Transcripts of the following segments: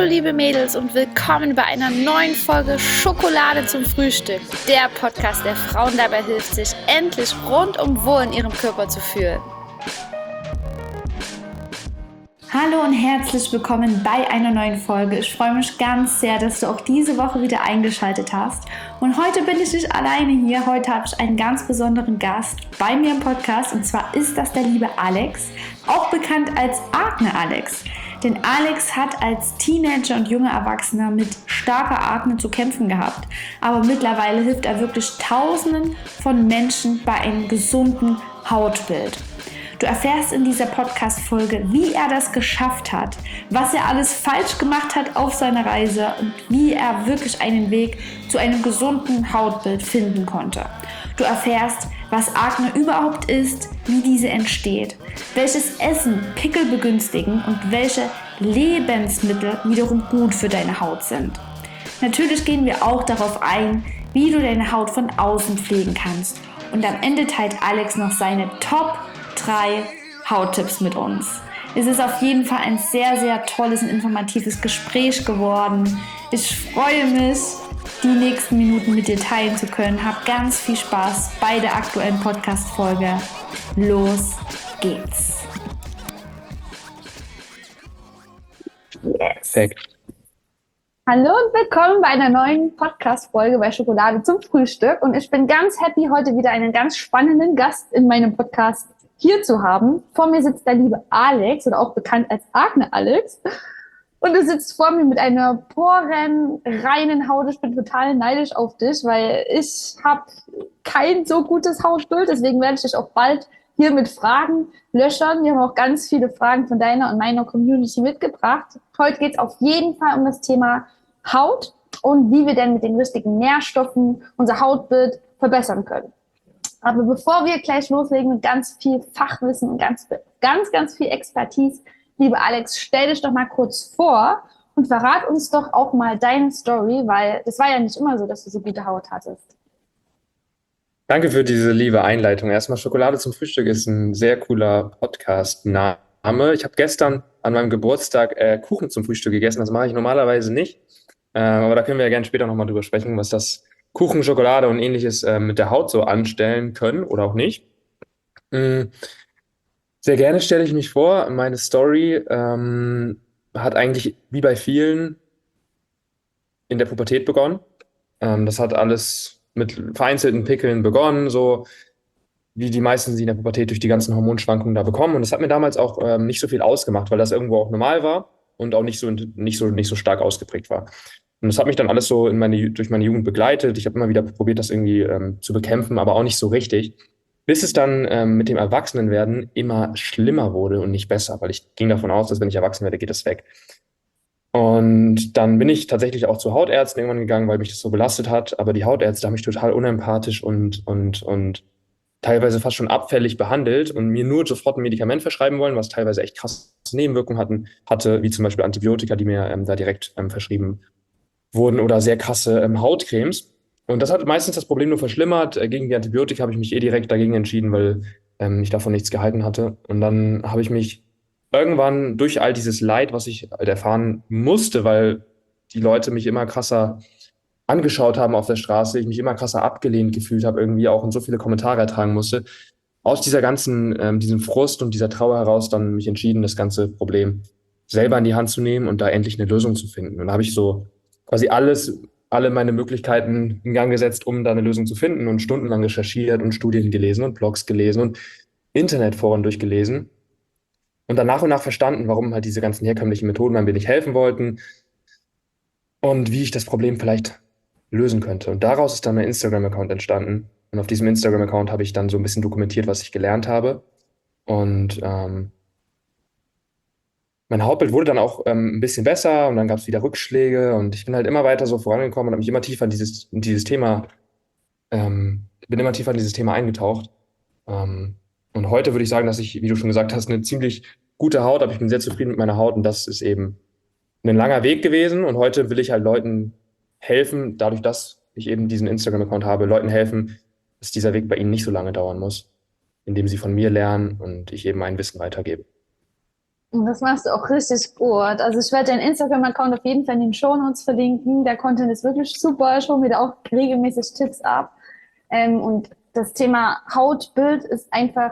liebe Mädels und willkommen bei einer neuen Folge Schokolade zum Frühstück. Der Podcast, der Frauen dabei hilft, sich endlich rundum wohl in ihrem Körper zu fühlen. Hallo und herzlich willkommen bei einer neuen Folge. Ich freue mich ganz sehr, dass du auch diese Woche wieder eingeschaltet hast. Und heute bin ich nicht alleine hier. Heute habe ich einen ganz besonderen Gast bei mir im Podcast. Und zwar ist das der liebe Alex, auch bekannt als Akne Alex. Denn Alex hat als Teenager und junger Erwachsener mit starker Akne zu kämpfen gehabt. Aber mittlerweile hilft er wirklich Tausenden von Menschen bei einem gesunden Hautbild. Du erfährst in dieser Podcast-Folge, wie er das geschafft hat, was er alles falsch gemacht hat auf seiner Reise und wie er wirklich einen Weg zu einem gesunden Hautbild finden konnte. Du erfährst, was Akne überhaupt ist, wie diese entsteht, welches Essen Pickel begünstigen und welche Lebensmittel wiederum gut für deine Haut sind. Natürlich gehen wir auch darauf ein, wie du deine Haut von außen pflegen kannst. Und am Ende teilt Alex noch seine Top 3 Hauttipps mit uns. Es ist auf jeden Fall ein sehr, sehr tolles und informatives Gespräch geworden. Ich freue mich, die nächsten Minuten mit dir teilen zu können. Hab ganz viel Spaß bei der aktuellen Podcast-Folge. Los geht's! Yes. Perfekt. Hallo und willkommen bei einer neuen Podcast-Folge bei Schokolade zum Frühstück. Und ich bin ganz happy, heute wieder einen ganz spannenden Gast in meinem Podcast hier zu haben. Vor mir sitzt der liebe Alex, oder auch bekannt als Akne Alex. Und du sitzt vor mir mit einer porenreinen Haut. Ich bin total neidisch auf dich, weil ich habe kein so gutes Hautbild. Deswegen werde ich dich auch bald hier mit Fragen löchern. Wir haben auch ganz viele Fragen von deiner und meiner Community mitgebracht. Heute geht es auf jeden Fall um das Thema Haut und wie wir denn mit den richtigen Nährstoffen unser Hautbild verbessern können. Aber bevor wir gleich loslegen mit ganz viel Fachwissen und ganz viel Expertise, liebe Alex, stell dich doch mal kurz vor und verrat uns doch auch mal deine Story, weil es war ja nicht immer so, dass du so gute Haut hattest. Danke für diese liebe Einleitung. Erstmal Schokolade zum Frühstück ist ein sehr cooler Podcast-Name. Ich habe gestern an meinem Geburtstag Kuchen zum Frühstück gegessen. Das mache ich normalerweise nicht. Aber da können wir ja gerne später nochmal drüber sprechen, was das Kuchen, Schokolade und ähnliches mit der Haut so anstellen können oder auch nicht. Sehr gerne stelle ich mich vor. Meine Story hat eigentlich wie bei vielen in der Pubertät begonnen. Das hat alles mit vereinzelten Pickeln begonnen, so wie die meisten sie in der Pubertät durch die ganzen Hormonschwankungen da bekommen. Und das hat mir damals auch nicht so viel ausgemacht, weil das irgendwo auch normal war und auch nicht so stark ausgeprägt war. Und das hat mich dann alles so durch meine Jugend begleitet. Ich habe immer wieder probiert, das irgendwie zu bekämpfen, aber auch nicht so richtig. Bis es dann mit dem Erwachsenenwerden immer schlimmer wurde und nicht besser, weil ich ging davon aus, dass wenn ich erwachsen werde, geht das weg. Und dann bin ich tatsächlich auch zu Hautärzten irgendwann gegangen, weil mich das so belastet hat. Aber die Hautärzte haben mich total unempathisch und teilweise fast schon abfällig behandelt und mir nur sofort ein Medikament verschreiben wollen, was teilweise echt krasse Nebenwirkungen hatte, wie zum Beispiel Antibiotika, die mir da direkt verschrieben wurden oder sehr krasse Hautcremes. Und das hat meistens das Problem nur verschlimmert. Gegen die Antibiotika habe ich mich direkt dagegen entschieden, weil ich davon nichts gehalten hatte. Und dann habe ich mich irgendwann durch all dieses Leid, was ich halt erfahren musste, weil die Leute mich immer krasser angeschaut haben auf der Straße, ich mich immer krasser abgelehnt gefühlt habe, irgendwie auch und so viele Kommentare ertragen musste, aus dieser ganzen, diesem Frust und dieser Trauer heraus dann mich entschieden, das ganze Problem selber in die Hand zu nehmen und da endlich eine Lösung zu finden. Und da habe ich so quasi alle meine Möglichkeiten in Gang gesetzt, um da eine Lösung zu finden und stundenlang recherchiert und Studien gelesen und Blogs gelesen und Internetforen durchgelesen und dann nach und nach verstanden, warum halt diese ganzen herkömmlichen Methoden mir nicht helfen wollten und wie ich das Problem vielleicht lösen könnte. Und daraus ist dann mein Instagram-Account entstanden. Und auf diesem Instagram-Account habe ich dann so ein bisschen dokumentiert, was ich gelernt habe. Und mein Hautbild wurde dann auch ein bisschen besser und dann gab es wieder Rückschläge und ich bin halt immer weiter so vorangekommen und habe mich immer tiefer in dieses Thema, bin immer tiefer in dieses Thema eingetaucht. Und heute würde ich sagen, dass ich, wie du schon gesagt hast, eine ziemlich gute Haut habe. Ich bin sehr zufrieden mit meiner Haut und das ist eben ein langer Weg gewesen. Und heute will ich halt Leuten helfen, dadurch, dass ich eben diesen Instagram-Account habe, Leuten helfen, dass dieser Weg bei ihnen nicht so lange dauern muss, indem sie von mir lernen und ich eben mein Wissen weitergebe. Und das machst du auch richtig gut. Also ich werde deinen Instagram-Account auf jeden Fall in den Shownotes verlinken. Der Content ist wirklich super. Ich hole mir da auch regelmäßig Tipps ab. Und das Thema Hautbild ist einfach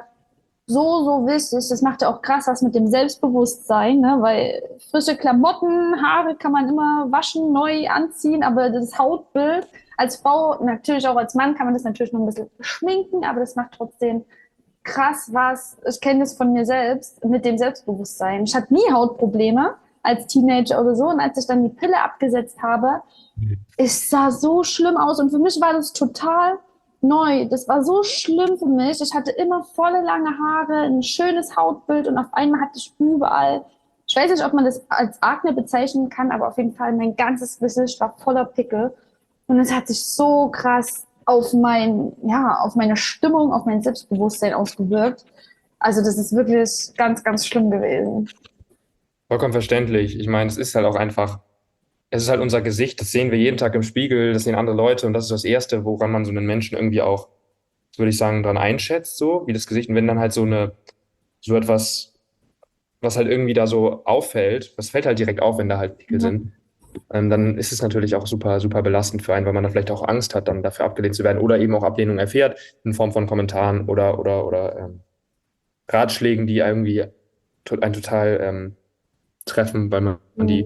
so wichtig. Das macht ja auch krass was mit dem Selbstbewusstsein, ne? Weil frische Klamotten, Haare kann man immer waschen, neu anziehen, aber das Hautbild als Frau, natürlich auch als Mann, kann man das natürlich noch ein bisschen schminken, aber das macht trotzdem krass was. Ich kenne das von mir selbst mit dem Selbstbewusstsein. Ich hatte nie Hautprobleme als Teenager oder so, und als ich dann die Pille abgesetzt habe, es sah so schlimm aus, und für mich war das total neu. Das war so schlimm für mich. Ich hatte immer volle lange Haare, ein schönes Hautbild, und auf einmal hatte ich überall, ich weiß nicht, ob man das als Akne bezeichnen kann, aber auf jeden Fall mein ganzes Gesicht war voller Pickel, und es hat sich so krass auf auf meine Stimmung, auf mein Selbstbewusstsein ausgewirkt. Also das ist wirklich ganz schlimm gewesen. Vollkommen verständlich. Ich meine, es ist halt auch einfach, es ist halt unser Gesicht, das sehen wir jeden Tag im Spiegel, das sehen andere Leute, und das ist das Erste, woran man so einen Menschen irgendwie auch, würde ich sagen, dran einschätzt, so wie das Gesicht. Und wenn dann halt so etwas, was halt irgendwie da so auffällt, das fällt halt direkt auf, wenn da halt Pickel Ja. sind, dann ist es natürlich auch super belastend für einen, weil man da vielleicht auch Angst hat, dann dafür abgelehnt zu werden oder eben auch Ablehnung erfährt in Form von Kommentaren oder Ratschlägen, die irgendwie einen total treffen, weil man Mhm. die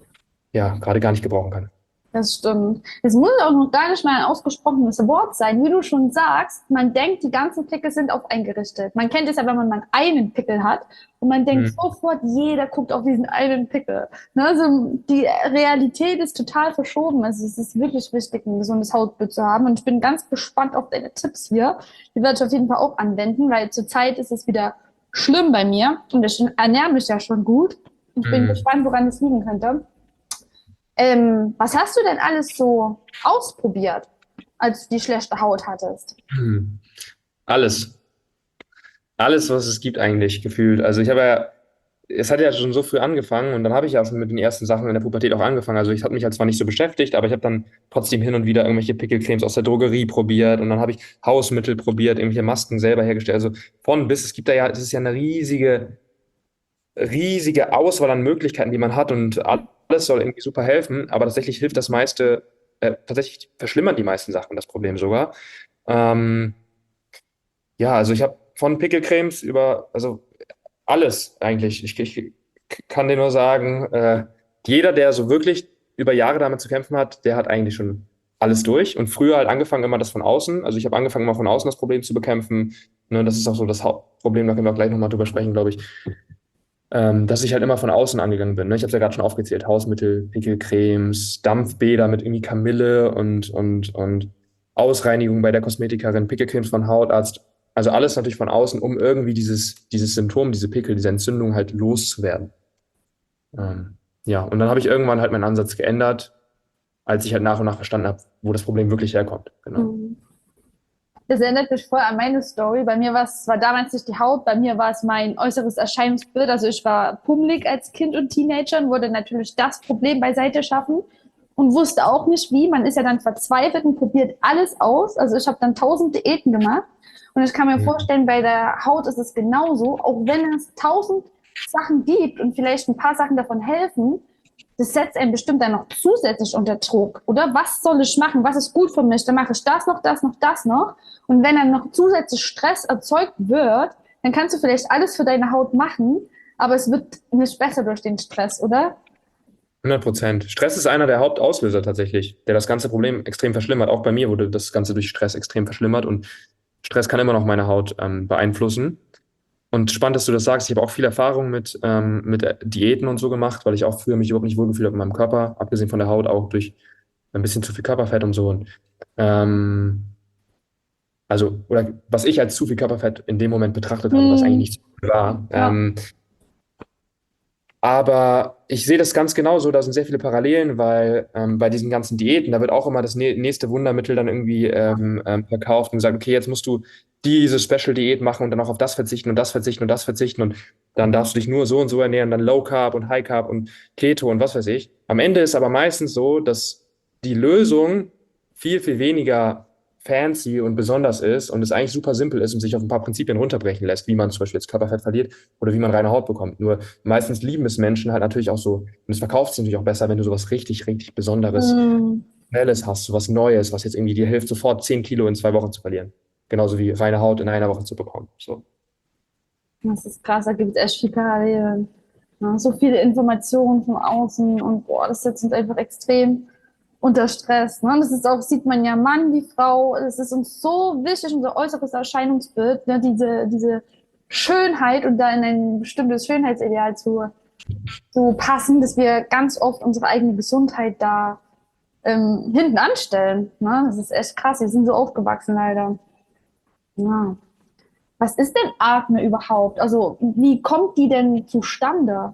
ja gerade gar nicht gebrauchen kann. Das stimmt. Es muss auch noch gar nicht mal ein ausgesprochenes Wort sein. Wie du schon sagst, man denkt, die ganzen Pickel sind auf einen gerichtet. Man kennt es ja, wenn man mal einen Pickel hat, und man denkt Mhm. sofort, jeder guckt auf diesen einen Pickel. Ne? Also die Realität ist total verschoben. Also es ist wirklich wichtig, ein gesundes Hautbild zu haben. Und ich bin ganz gespannt auf deine Tipps hier. Die werde ich auf jeden Fall auch anwenden, weil zurzeit ist es wieder schlimm bei mir. Und ich ernähre mich ja schon gut. Ich bin Mhm. gespannt, woran es liegen könnte. Was hast du denn alles so ausprobiert, als du die schlechte Haut hattest? Mhm. Alles. Alles, was es gibt eigentlich, gefühlt. Also ich habe ja, es hat ja schon so früh angefangen, und dann habe ich ja schon mit den ersten Sachen in der Pubertät auch angefangen. Also ich habe mich halt zwar nicht so beschäftigt, aber ich habe dann trotzdem hin und wieder irgendwelche Pickelcremes aus der Drogerie probiert, und dann habe ich Hausmittel probiert, irgendwelche Masken selber hergestellt. Also von bis, es gibt da ja, es ist ja eine riesige Auswahl an Möglichkeiten, die man hat, und alles soll irgendwie super helfen, aber tatsächlich hilft das meiste, tatsächlich verschlimmern die meisten Sachen das Problem sogar. Ähm, ja, also ich habe von Pickelcremes über, also alles eigentlich. Ich kann dir nur sagen, jeder, der so wirklich über Jahre damit zu kämpfen hat, der hat eigentlich schon alles durch. Und früher halt angefangen immer das von außen. Also ich habe angefangen immer von außen das Problem zu bekämpfen. Ne, das ist auch so das Hauptproblem, da können wir auch gleich nochmal drüber sprechen, glaube ich. Dass ich halt immer von außen angegangen bin. Ne? Ich habe es ja gerade schon aufgezählt. Hausmittel, Pickelcremes, Dampfbäder mit irgendwie Kamille und Ausreinigung bei der Kosmetikerin, Pickelcremes von Hautarzt. Also alles natürlich von außen, um irgendwie dieses Symptom, diese Pickel, diese Entzündung halt loszuwerden. Ja, und dann habe ich irgendwann halt meinen Ansatz geändert, als ich halt nach und nach verstanden habe, wo das Problem wirklich herkommt. Genau. Mhm. Das erinnert mich voll an meine Story. Bei mir war damals nicht die Haut, bei mir war es mein äußeres Erscheinungsbild. Also ich war pummelig als Kind und Teenager und wollte natürlich das Problem beiseite schaffen und wusste auch nicht wie. Man ist ja dann verzweifelt und probiert alles aus. Also ich habe dann 1000 Diäten gemacht, und ich kann mir Mhm. vorstellen, bei der Haut ist es genauso. Auch wenn es 1000 Sachen gibt und vielleicht ein paar Sachen davon helfen, das setzt einen bestimmt dann noch zusätzlich unter Druck, oder? Was soll ich machen? Was ist gut für mich? Dann mache ich das noch, das noch, das noch. Und wenn dann noch zusätzlich Stress erzeugt wird, dann kannst du vielleicht alles für deine Haut machen, aber es wird nicht besser durch den Stress, oder? 100%. Stress ist einer der Hauptauslöser tatsächlich, der das ganze Problem extrem verschlimmert. Auch bei mir wurde das Ganze durch Stress extrem verschlimmert, und Stress kann immer noch meine Haut beeinflussen. Und spannend, dass du das sagst. Ich habe auch viel Erfahrung mit Diäten und so gemacht, weil ich auch früher mich überhaupt nicht wohlgefühlt habe in meinem Körper, abgesehen von der Haut, auch durch ein bisschen zu viel Körperfett und so. Und, ähm, also, oder was ich als zu viel Körperfett in dem Moment betrachtet habe, was eigentlich Hm, nicht so viel war. ja. Aber ich sehe das ganz genauso, da sind sehr viele Parallelen, weil bei diesen ganzen Diäten, da wird auch immer das nächste Wundermittel dann irgendwie verkauft und gesagt, okay, jetzt musst du diese Special-Diät machen und dann auch auf das verzichten und das verzichten und das verzichten, und dann darfst du dich nur so und so ernähren, dann Low Carb und High Carb und Keto und was weiß ich. Am Ende ist aber meistens so, dass die Lösung viel weniger fancy und besonders ist und es eigentlich super simpel ist und sich auf ein paar Prinzipien runterbrechen lässt, wie man zum Beispiel jetzt Körperfett verliert oder wie man reine Haut bekommt. Nur meistens lieben es Menschen halt natürlich auch so, und es verkauft sich natürlich auch besser, wenn du sowas richtig, richtig Besonderes, Hm, Schnelles hast, sowas Neues, was jetzt irgendwie dir hilft, sofort 10 Kilo in 2 Wochen zu verlieren. Genauso wie reine Haut in einer Woche zu bekommen. So. das ist krass, da gibt es echt viel Parallelen. Ja, so viele Informationen von außen und boah, das setzt uns einfach extrem unter Stress. Ne? Das ist auch, sieht man ja, Mann wie Frau, es ist uns so wichtig, unser äußeres Erscheinungsbild, ne? Diese Schönheit und da in ein bestimmtes Schönheitsideal zu passen, dass wir ganz oft unsere eigene Gesundheit da hinten anstellen. Ne? Das ist echt krass, wir sind so aufgewachsen leider. Ja. Was ist denn Akne überhaupt? Also, wie kommt die denn zustande?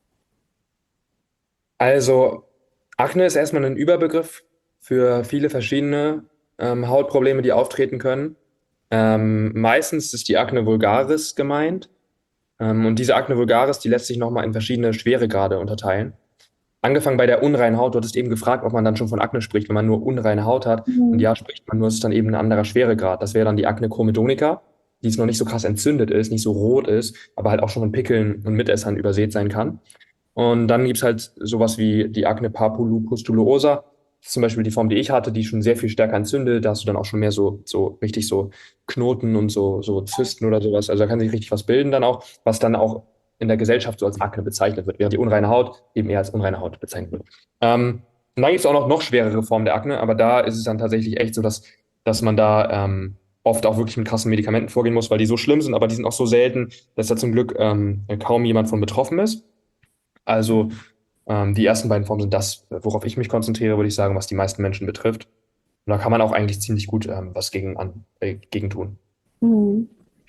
Also, Akne ist erstmal ein Überbegriff für viele verschiedene Hautprobleme, die auftreten können. Meistens ist die Akne vulgaris gemeint. Und diese Akne vulgaris, die lässt sich nochmal in verschiedene Schweregrade unterteilen. Angefangen bei der unreinen Haut, du hattest eben gefragt, ob man dann schon von Akne spricht, wenn man nur unreine Haut hat. Und Mhm. ja, spricht man nur, es ist dann eben ein anderer Schweregrad. Das wäre dann die Akne comedonica, die jetzt noch nicht so krass entzündet ist, nicht so rot ist, aber halt auch schon von Pickeln und Mitessern übersät sein kann. Und dann gibt's halt sowas wie die Akne papulopustulosa. Das ist zum Beispiel die Form, die ich hatte, die schon sehr viel stärker entzündet. Da hast du dann auch schon mehr so richtig so Knoten und so Zysten oder sowas. Also da kann sich richtig was bilden dann auch, was dann auch in der Gesellschaft so als Akne bezeichnet wird, während die unreine Haut eben eher als unreine Haut bezeichnet wird. Und dann gibt's auch noch schwerere Formen der Akne, aber da ist es dann tatsächlich echt so, dass man da oft auch wirklich mit krassen Medikamenten vorgehen muss, weil die so schlimm sind, aber die sind auch so selten, dass da zum Glück kaum jemand von betroffen ist. Also die ersten beiden Formen sind das, worauf ich mich konzentriere, würde ich sagen, was die meisten Menschen betrifft. Und da kann man auch eigentlich ziemlich gut was gegen tun. Mhm.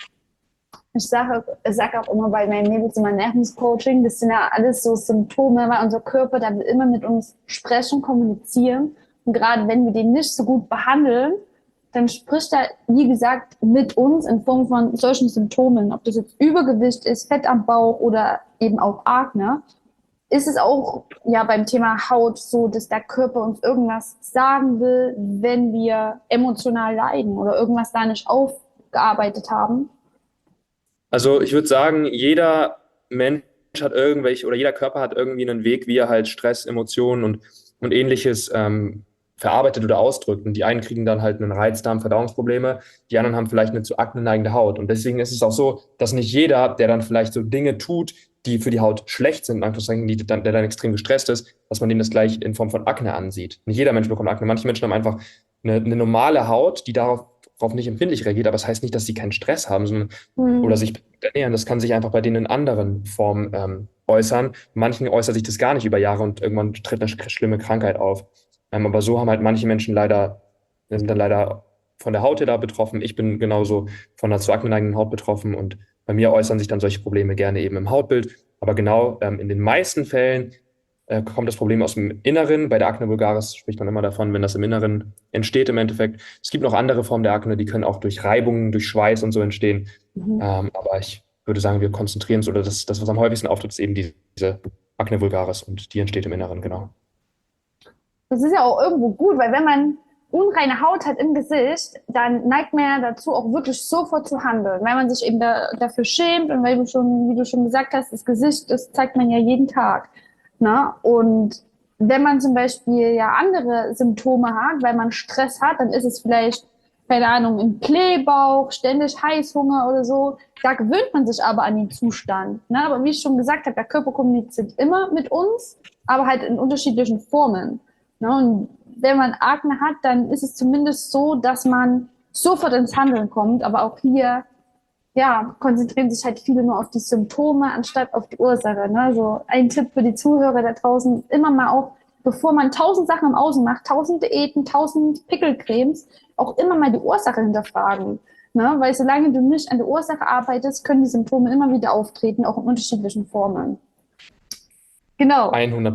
Ich sag auch immer bei meinen Mädels im Ernährungscoaching, das sind ja alles so Symptome, weil unser Körper, der will immer mit uns sprechen, kommunizieren. Und gerade wenn wir den nicht so gut behandeln, dann spricht er, wie gesagt, mit uns in Form von solchen Symptomen. Ob das jetzt Übergewicht ist, Fett am Bauch oder eben auch Akne. Ist es auch ja beim Thema Haut so, dass der Körper uns irgendwas sagen will, wenn wir emotional leiden oder irgendwas da nicht aufgearbeitet haben? Also ich würde sagen, jeder Mensch hat irgendwelche oder jeder Körper hat irgendwie einen Weg, wie er halt Stress, Emotionen und ähnliches verarbeitet oder ausdrückt. Und die einen kriegen dann halt einen Reizdarm, Verdauungsprobleme, die anderen haben vielleicht eine zu Akne neigende Haut. Und deswegen ist es auch so, dass nicht jeder, der dann vielleicht so Dinge tut, die für die Haut schlecht sind, in Anführungszeichen, der dann extrem gestresst ist, dass man dem das gleich in Form von Akne ansieht. Nicht jeder Mensch bekommt Akne. Manche Menschen haben einfach eine normale Haut, die darauf nicht empfindlich reagiert, aber es das heißt nicht, dass sie keinen Stress haben, sondern oder Hm. sich ernähren. Das kann sich einfach bei denen in anderen Formen äußern. Manchen äußert sich das gar nicht über Jahre und irgendwann tritt eine schlimme Krankheit auf. Aber so haben halt manche Menschen sind dann leider von der Haut her da betroffen. Ich bin genauso von einer zu akneneigenden Haut betroffen und bei mir äußern sich dann solche Probleme gerne eben im Hautbild. Aber genau in den meisten Fällen kommt das Problem aus dem Inneren. Bei der Akne vulgaris spricht man immer davon, wenn das im Inneren entsteht im Endeffekt. Es gibt noch andere Formen der Akne, die können auch durch Reibungen, durch Schweiß und so entstehen. Mhm. Aber ich würde sagen, wir konzentrieren uns, oder das, was am häufigsten auftritt, ist eben diese Akne vulgaris und die entsteht im Inneren, genau. Das ist ja auch irgendwo gut, weil wenn man unreine Haut hat im Gesicht, dann neigt man ja dazu, auch wirklich sofort zu handeln, weil man sich eben dafür schämt und weil du schon, wie du schon gesagt hast, das Gesicht, das zeigt man ja jeden Tag. Ne? Und wenn man zum Beispiel ja andere Symptome hat, weil man Stress hat, dann ist es vielleicht, keine Ahnung, ein Blähbauch, ständig Heißhunger oder so. Da gewöhnt man sich aber an den Zustand. Ne? Aber wie ich schon gesagt habe, der Körper kommuniziert immer mit uns, aber halt in unterschiedlichen Formen. Ne? Und wenn man Akne hat, dann ist es zumindest so, dass man sofort ins Handeln kommt. Aber auch hier, ja, konzentrieren sich halt viele nur auf die Symptome anstatt auf die Ursache. Ne? Also ein Tipp für die Zuhörer da draußen, immer mal auch, bevor man 1000 Sachen im Außen macht, 1000 Diäten, 1000 Pickelcremes, auch immer mal die Ursache hinterfragen. Ne? Weil solange du nicht an der Ursache arbeitest, können die Symptome immer wieder auftreten, auch in unterschiedlichen Formen. Genau. 100.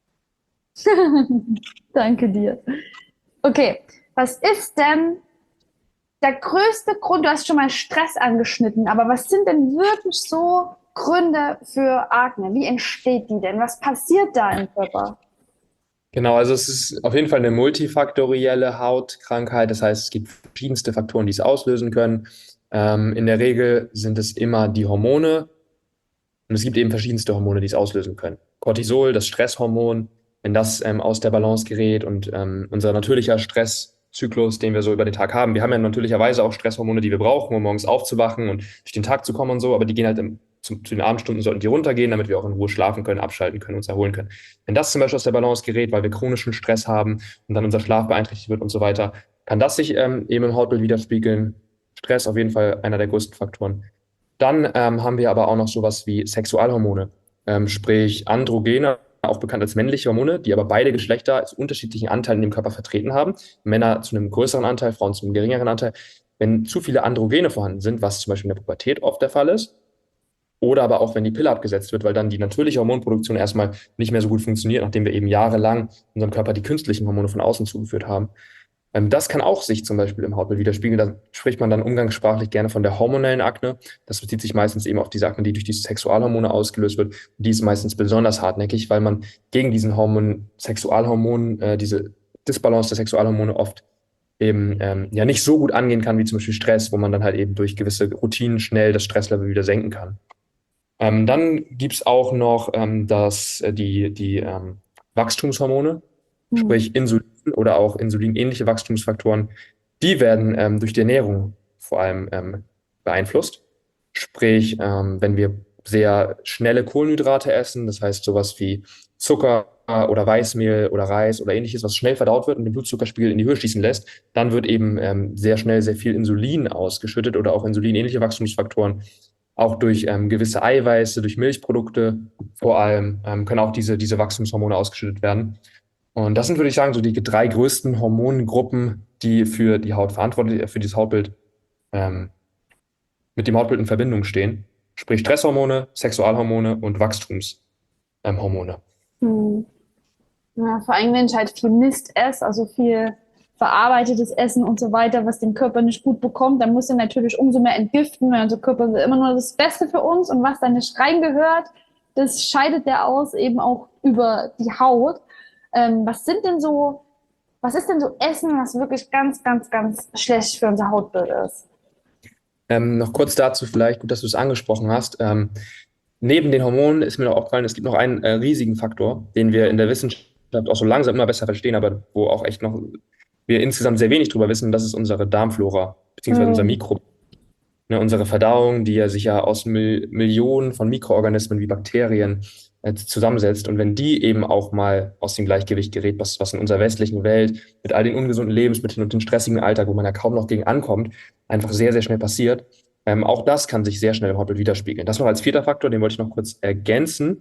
Danke dir. Okay, was ist denn der größte Grund? Du hast schon mal Stress angeschnitten, aber was sind denn wirklich so Gründe für Akne? Wie entsteht die denn? Was passiert da im Körper? Genau, also es ist auf jeden Fall eine multifaktorielle Hautkrankheit. Das heißt, es gibt verschiedenste Faktoren, die es auslösen können. In der Regel sind es immer die Hormone und es gibt eben verschiedenste Hormone, die es auslösen können. Cortisol, das Stresshormon, wenn das aus der Balance gerät und unser natürlicher Stresszyklus, den wir so über den Tag haben. Wir haben ja natürlicherweise auch Stresshormone, die wir brauchen, um morgens aufzuwachen und durch den Tag zu kommen und so, aber die gehen halt zu den Abendstunden sollten die runtergehen, damit wir auch in Ruhe schlafen können, abschalten können, uns erholen können. Wenn das zum Beispiel aus der Balance gerät, weil wir chronischen Stress haben und dann unser Schlaf beeinträchtigt wird und so weiter, kann das sich eben im Hautbild widerspiegeln. Stress auf jeden Fall einer der größten Faktoren. Dann haben wir aber auch noch sowas wie Sexualhormone, sprich Androgene, auch bekannt als männliche Hormone, die aber beide Geschlechter zu unterschiedlichen Anteilen im Körper vertreten haben. Männer zu einem größeren Anteil, Frauen zu einem geringeren Anteil. Wenn zu viele Androgene vorhanden sind, was zum Beispiel in der Pubertät oft der Fall ist, oder aber auch wenn die Pille abgesetzt wird, weil dann die natürliche Hormonproduktion erstmal nicht mehr so gut funktioniert, nachdem wir eben jahrelang unserem Körper die künstlichen Hormone von außen zugeführt haben. Das kann auch sich zum Beispiel im Hautbild widerspiegeln. Da spricht man dann umgangssprachlich gerne von der hormonellen Akne. Das bezieht sich meistens eben auf diese Akne, die durch die Sexualhormone ausgelöst wird. Die ist meistens besonders hartnäckig, weil man gegen diesen diese Disbalance der Sexualhormone oft eben ja nicht so gut angehen kann wie zum Beispiel Stress, wo man dann halt eben durch gewisse Routinen schnell das Stresslevel wieder senken kann. Dann gibt es auch noch die Wachstumshormone, Hm. sprich Insulin oder auch insulinähnliche Wachstumsfaktoren, die werden durch die Ernährung vor allem beeinflusst. Sprich, wenn wir sehr schnelle Kohlenhydrate essen, das heißt sowas wie Zucker oder Weißmehl oder Reis oder ähnliches, was schnell verdaut wird und den Blutzuckerspiegel in die Höhe schießen lässt, dann wird eben sehr schnell sehr viel Insulin ausgeschüttet oder auch insulinähnliche Wachstumsfaktoren. Auch durch gewisse Eiweiße, durch Milchprodukte vor allem können auch diese Wachstumshormone ausgeschüttet werden. Und das sind, würde ich sagen, so die drei größten Hormongruppen, die für die Haut verantwortlich, für dieses Hautbild, ähm, mit dem Hautbild in Verbindung stehen. Sprich Stresshormone, Sexualhormone und Wachstumshormone. Hm. Ja, vor allem, wenn ich halt viel Mist esse, also viel verarbeitetes Essen und so weiter, was den Körper nicht gut bekommt, dann muss er natürlich umso mehr entgiften, weil unser Körper will immer nur das Beste für uns und was da nicht reingehört, das scheidet er aus, eben auch über die Haut. Was sind denn so, was ist denn so Essen, was wirklich ganz, ganz, ganz schlecht für unser Hautbild ist? Noch kurz dazu vielleicht, gut, dass du es angesprochen hast. Neben den Hormonen ist mir noch aufgefallen, es gibt noch einen riesigen Faktor, den wir in der Wissenschaft auch so langsam immer besser verstehen, aber wo auch echt noch wir insgesamt sehr wenig drüber wissen, das ist unsere Darmflora, beziehungsweise unser Hm. Mikro. Ne, unsere Verdauung, die ja sich ja aus Millionen von Mikroorganismen wie Bakterien zusammensetzt. Und wenn die eben auch mal aus dem Gleichgewicht gerät, was in unserer westlichen Welt mit all den ungesunden Lebensmitteln und dem stressigen Alltag, wo man ja kaum noch gegen ankommt, einfach sehr, sehr schnell passiert, auch das kann sich sehr schnell im Hautbild widerspiegeln. Das noch als vierter Faktor, den wollte ich noch kurz ergänzen.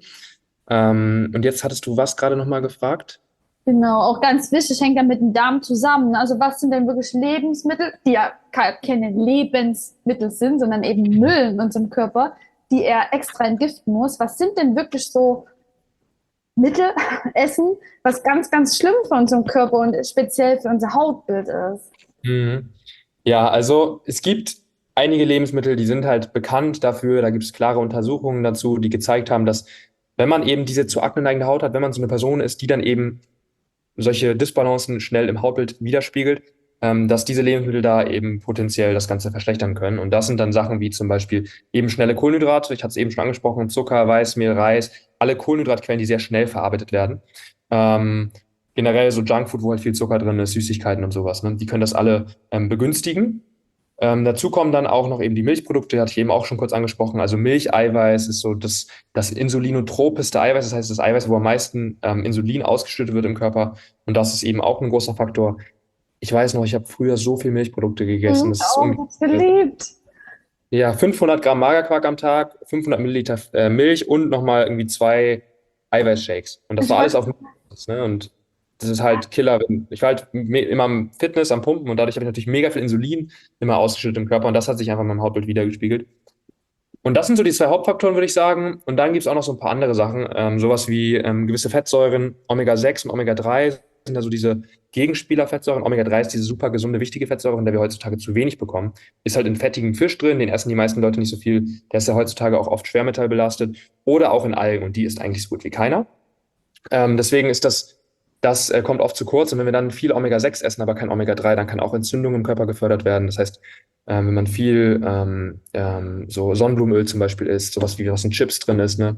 Und jetzt hattest du was gerade nochmal gefragt? Genau, auch ganz wichtig, hängt ja mit dem Darm zusammen. Also was sind denn wirklich Lebensmittel, die ja keine Lebensmittel sind, sondern eben Müll in unserem Körper, die er extra entgiften muss? Was sind denn wirklich so Mittel, Essen, was ganz, ganz schlimm für unseren Körper und speziell für unser Hautbild ist? Mhm. Ja, also es gibt einige Lebensmittel, die sind halt bekannt dafür, da gibt es klare Untersuchungen dazu, die gezeigt haben, dass wenn man eben diese zu Akne neigende Haut hat, wenn man so eine Person ist, die dann eben solche Disbalancen schnell im Hautbild widerspiegelt, dass diese Lebensmittel da eben potenziell das Ganze verschlechtern können. Und das sind dann Sachen wie zum Beispiel eben schnelle Kohlenhydrate, ich hatte es eben schon angesprochen, Zucker, Weißmehl, Reis, alle Kohlenhydratquellen, die sehr schnell verarbeitet werden. Ähm, Generell so Junkfood, wo halt viel Zucker drin ist, Süßigkeiten und sowas, ne? Die können das alle begünstigen. Dazu kommen dann auch noch eben die Milchprodukte, hatte ich eben auch schon kurz angesprochen. Also Milcheiweiß ist so das insulinotropeste Eiweiß, das heißt das Eiweiß, wo am meisten Insulin ausgeschüttet wird im Körper. Und das ist eben auch ein großer Faktor. Ich weiß noch, ich habe früher so viel Milchprodukte gegessen. Hm, Das ist auch hab's geliebt. ja 500 Gramm Magerquark am Tag, 500 Milliliter Milch und nochmal irgendwie 2 Eiweißshakes. Und das Ich war alles wollte auf dem ne? Und das ist halt Killer. Ich war halt immer am Fitness, am Pumpen und dadurch habe ich natürlich mega viel Insulin immer ausgeschüttet im Körper und das hat sich einfach in meinem Hautbild wiedergespiegelt. Und das sind so die zwei Hauptfaktoren, würde ich sagen. Und dann gibt es auch noch so ein paar andere Sachen, sowas wie gewisse Fettsäuren, Omega-6 und Omega-3 sind da so diese Gegenspielerfettsäuren. Omega-3 ist diese super gesunde, wichtige Fettsäure, von der wir heutzutage zu wenig bekommen. Ist halt in fettigem Fisch drin, den essen die meisten Leute nicht so viel. Der ist ja heutzutage auch oft schwermetallbelastet. Oder auch in Algen und die isst eigentlich so gut wie keiner. Deswegen ist das das kommt oft zu kurz. Und wenn wir dann viel Omega-6 essen, aber kein Omega-3, dann kann auch Entzündung im Körper gefördert werden. Das heißt, wenn man viel so Sonnenblumenöl zum Beispiel isst, sowas wie was in Chips drin ist, ne?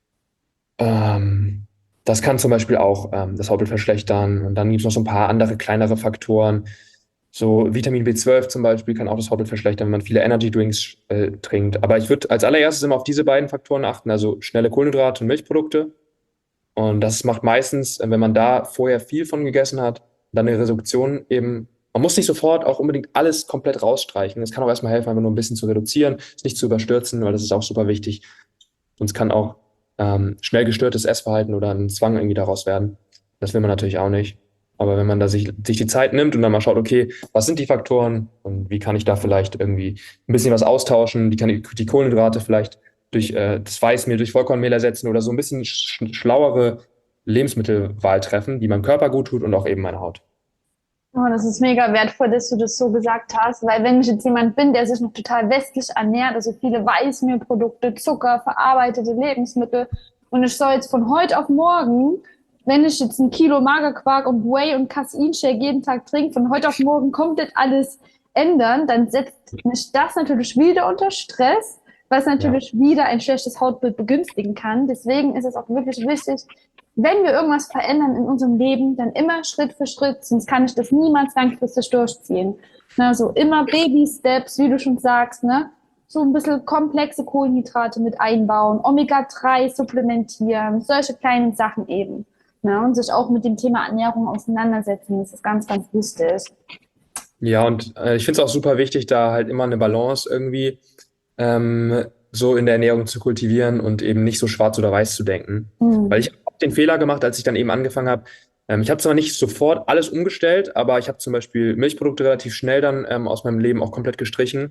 Das kann zum Beispiel auch das Hautbild verschlechtern. Und dann gibt es noch so ein paar andere kleinere Faktoren. So Vitamin B12 zum Beispiel kann auch das Hautbild verschlechtern, wenn man viele Energy Drinks trinkt. Aber ich würde als allererstes immer auf diese beiden Faktoren achten, also schnelle Kohlenhydrate und Milchprodukte. Und das macht meistens, wenn man da vorher viel von gegessen hat, dann eine Reduktion eben. Man muss nicht sofort auch unbedingt alles komplett rausstreichen. Es kann auch erstmal helfen, einfach nur ein bisschen zu reduzieren, es nicht zu überstürzen, weil das ist auch super wichtig. Sonst kann auch schnell gestörtes Essverhalten oder ein Zwang irgendwie daraus werden. Das will man natürlich auch nicht. Aber wenn man da sich die Zeit nimmt und dann mal schaut, okay, was sind die Faktoren und wie kann ich da vielleicht irgendwie ein bisschen was austauschen, wie kann ich die Kohlenhydrate vielleicht durch das Weißmehl, durch Vollkornmehl ersetzen oder so ein bisschen schlauere Lebensmittelwahl treffen, die meinem Körper gut tut und auch eben meiner Haut. Oh, das ist mega wertvoll, dass du das so gesagt hast, weil wenn ich jetzt jemand bin, der sich noch total westlich ernährt, also viele Weißmehlprodukte, Zucker, verarbeitete Lebensmittel, und ich soll jetzt von heute auf morgen, wenn ich jetzt 1 Kilo Magerquark und Whey und Caseinshake jeden Tag trinke, von heute auf morgen komplett alles ändern, dann setzt mich das natürlich wieder unter Stress, was Ja. natürlich wieder ein schlechtes Hautbild begünstigen kann. Deswegen ist es auch wirklich wichtig, wenn wir irgendwas verändern in unserem Leben, dann immer Schritt für Schritt, sonst kann ich das niemals langfristig durchziehen. Ne, so immer Baby-Steps, wie du schon sagst, ne? So ein bisschen komplexe Kohlenhydrate mit einbauen, Omega-3 supplementieren, solche kleinen Sachen eben. Ne? Und sich auch mit dem Thema Ernährung auseinandersetzen, das ist ganz, ganz wichtig. Ja, und ich finde es auch super wichtig, da halt immer eine Balance irgendwie so in der Ernährung zu kultivieren und eben nicht so schwarz oder weiß zu denken. Weil Mhm. ich habe den Fehler gemacht, als ich dann eben angefangen habe. Ich habe zwar nicht sofort alles umgestellt, aber ich habe zum Beispiel Milchprodukte relativ schnell dann aus meinem Leben auch komplett gestrichen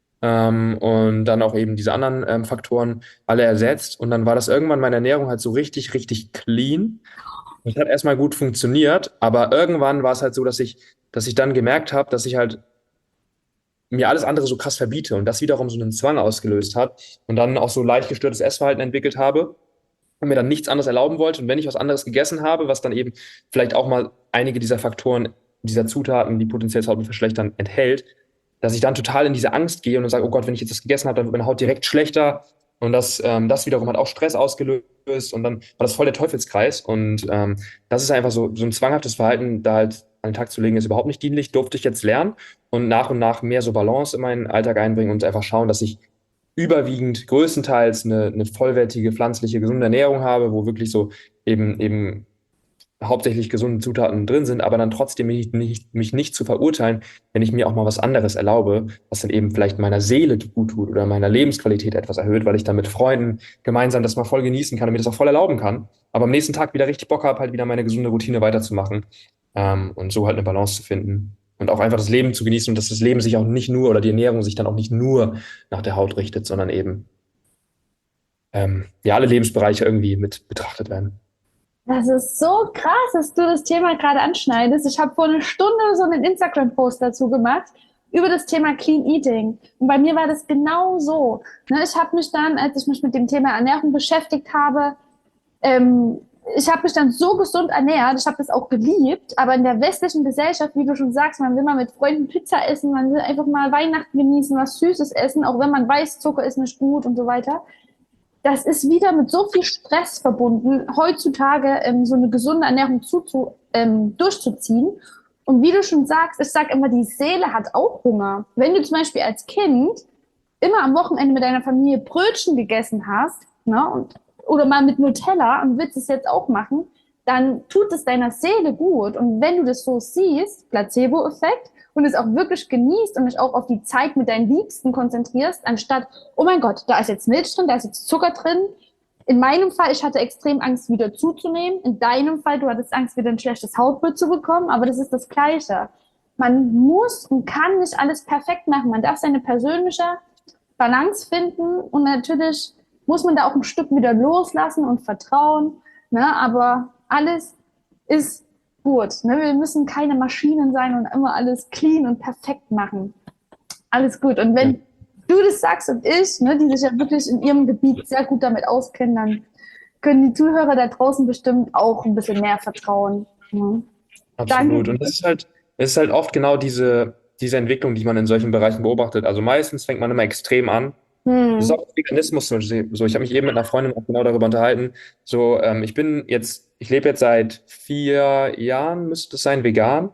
und dann auch eben diese anderen Faktoren alle ersetzt. Und dann war das irgendwann meine Ernährung halt so richtig, richtig clean. Das hat erstmal gut funktioniert, aber irgendwann war es halt so, dass ich dann gemerkt habe, dass ich halt mir alles andere so krass verbiete und das wiederum so einen Zwang ausgelöst hat und dann auch so leicht gestörtes Essverhalten entwickelt habe und mir dann nichts anderes erlauben wollte. Und wenn ich was anderes gegessen habe, was dann eben vielleicht auch mal einige dieser Faktoren, dieser Zutaten, die potenziell das Hautbild verschlechtern, enthält, dass ich dann total in diese Angst gehe und dann sage, oh Gott, wenn ich jetzt das gegessen habe, dann wird meine Haut direkt schlechter. Und das wiederum hat auch Stress ausgelöst und dann war das voll der Teufelskreis. Und das ist einfach so ein zwanghaftes Verhalten, da halt an den Tag zu legen, ist überhaupt nicht dienlich, durfte ich jetzt lernen und nach mehr so Balance in meinen Alltag einbringen und einfach schauen, dass ich überwiegend größtenteils eine vollwertige pflanzliche gesunde Ernährung habe, wo wirklich so eben hauptsächlich gesunde Zutaten drin sind, aber dann trotzdem mich nicht zu verurteilen, wenn ich mir auch mal was anderes erlaube, was dann eben vielleicht meiner Seele gut tut oder meiner Lebensqualität etwas erhöht, weil ich dann mit Freunden gemeinsam das mal voll genießen kann und mir das auch voll erlauben kann, aber am nächsten Tag wieder richtig Bock habe, halt wieder meine gesunde Routine weiterzumachen und so halt eine Balance zu finden und auch einfach das Leben zu genießen und dass das Leben sich auch nicht nur oder die Ernährung sich dann auch nicht nur nach der Haut richtet, sondern eben ja alle Lebensbereiche irgendwie mit betrachtet werden. Das ist so krass, dass du das Thema gerade anschneidest. Ich habe vor einer Stunde so einen Instagram-Post dazu gemacht über das Thema Clean Eating. Und bei mir war das genau so. Ne, ich habe mich dann, als ich mich mit dem Thema Ernährung beschäftigt habe, ähm, ich habe mich dann so gesund ernährt, ich habe das auch geliebt, aber in der westlichen Gesellschaft, wie du schon sagst, man will mal mit Freunden Pizza essen, man will einfach mal Weihnachten genießen, was Süßes essen, auch wenn man weiß, Zucker ist nicht gut und so weiter. Das ist wieder mit so viel Stress verbunden, heutzutage so eine gesunde Ernährung durchzuziehen. Und wie du schon sagst, ich sage immer, die Seele hat auch Hunger. Wenn du zum Beispiel als Kind immer am Wochenende mit deiner Familie Brötchen gegessen hast, ne, oder mal mit Nutella und willst es jetzt auch machen, dann tut es deiner Seele gut. Und wenn du das so siehst, Placebo-Effekt, und es auch wirklich genießt und dich auch auf die Zeit mit deinen Liebsten konzentrierst, anstatt, oh mein Gott, da ist jetzt Milch drin, da ist jetzt Zucker drin. In meinem Fall, ich hatte extrem Angst, wieder zuzunehmen. In deinem Fall, du hattest Angst, wieder ein schlechtes Hautbild zu bekommen, aber das ist das Gleiche. Man muss und kann nicht alles perfekt machen. Man darf seine persönliche Balance finden und natürlich muss man da auch ein Stück wieder loslassen und vertrauen. Ne? Aber alles ist gut. Ne? Wir müssen keine Maschinen sein und immer alles clean und perfekt machen. Alles gut. Und Ja. wenn du das sagst und ich, ne, die sich ja wirklich in ihrem Gebiet sehr gut damit auskennen, dann können die Zuhörer da draußen bestimmt auch ein bisschen mehr vertrauen. Ja. Absolut. Danke. Und es ist halt oft genau diese Entwicklung, die man in solchen Bereichen beobachtet. Also meistens fängt man immer extrem an. Das ist Hm. auch im Veganismus so. Ich habe mich eben mit einer Freundin auch genau darüber unterhalten. So, ich lebe jetzt seit 4 Jahren, müsste es sein, vegan.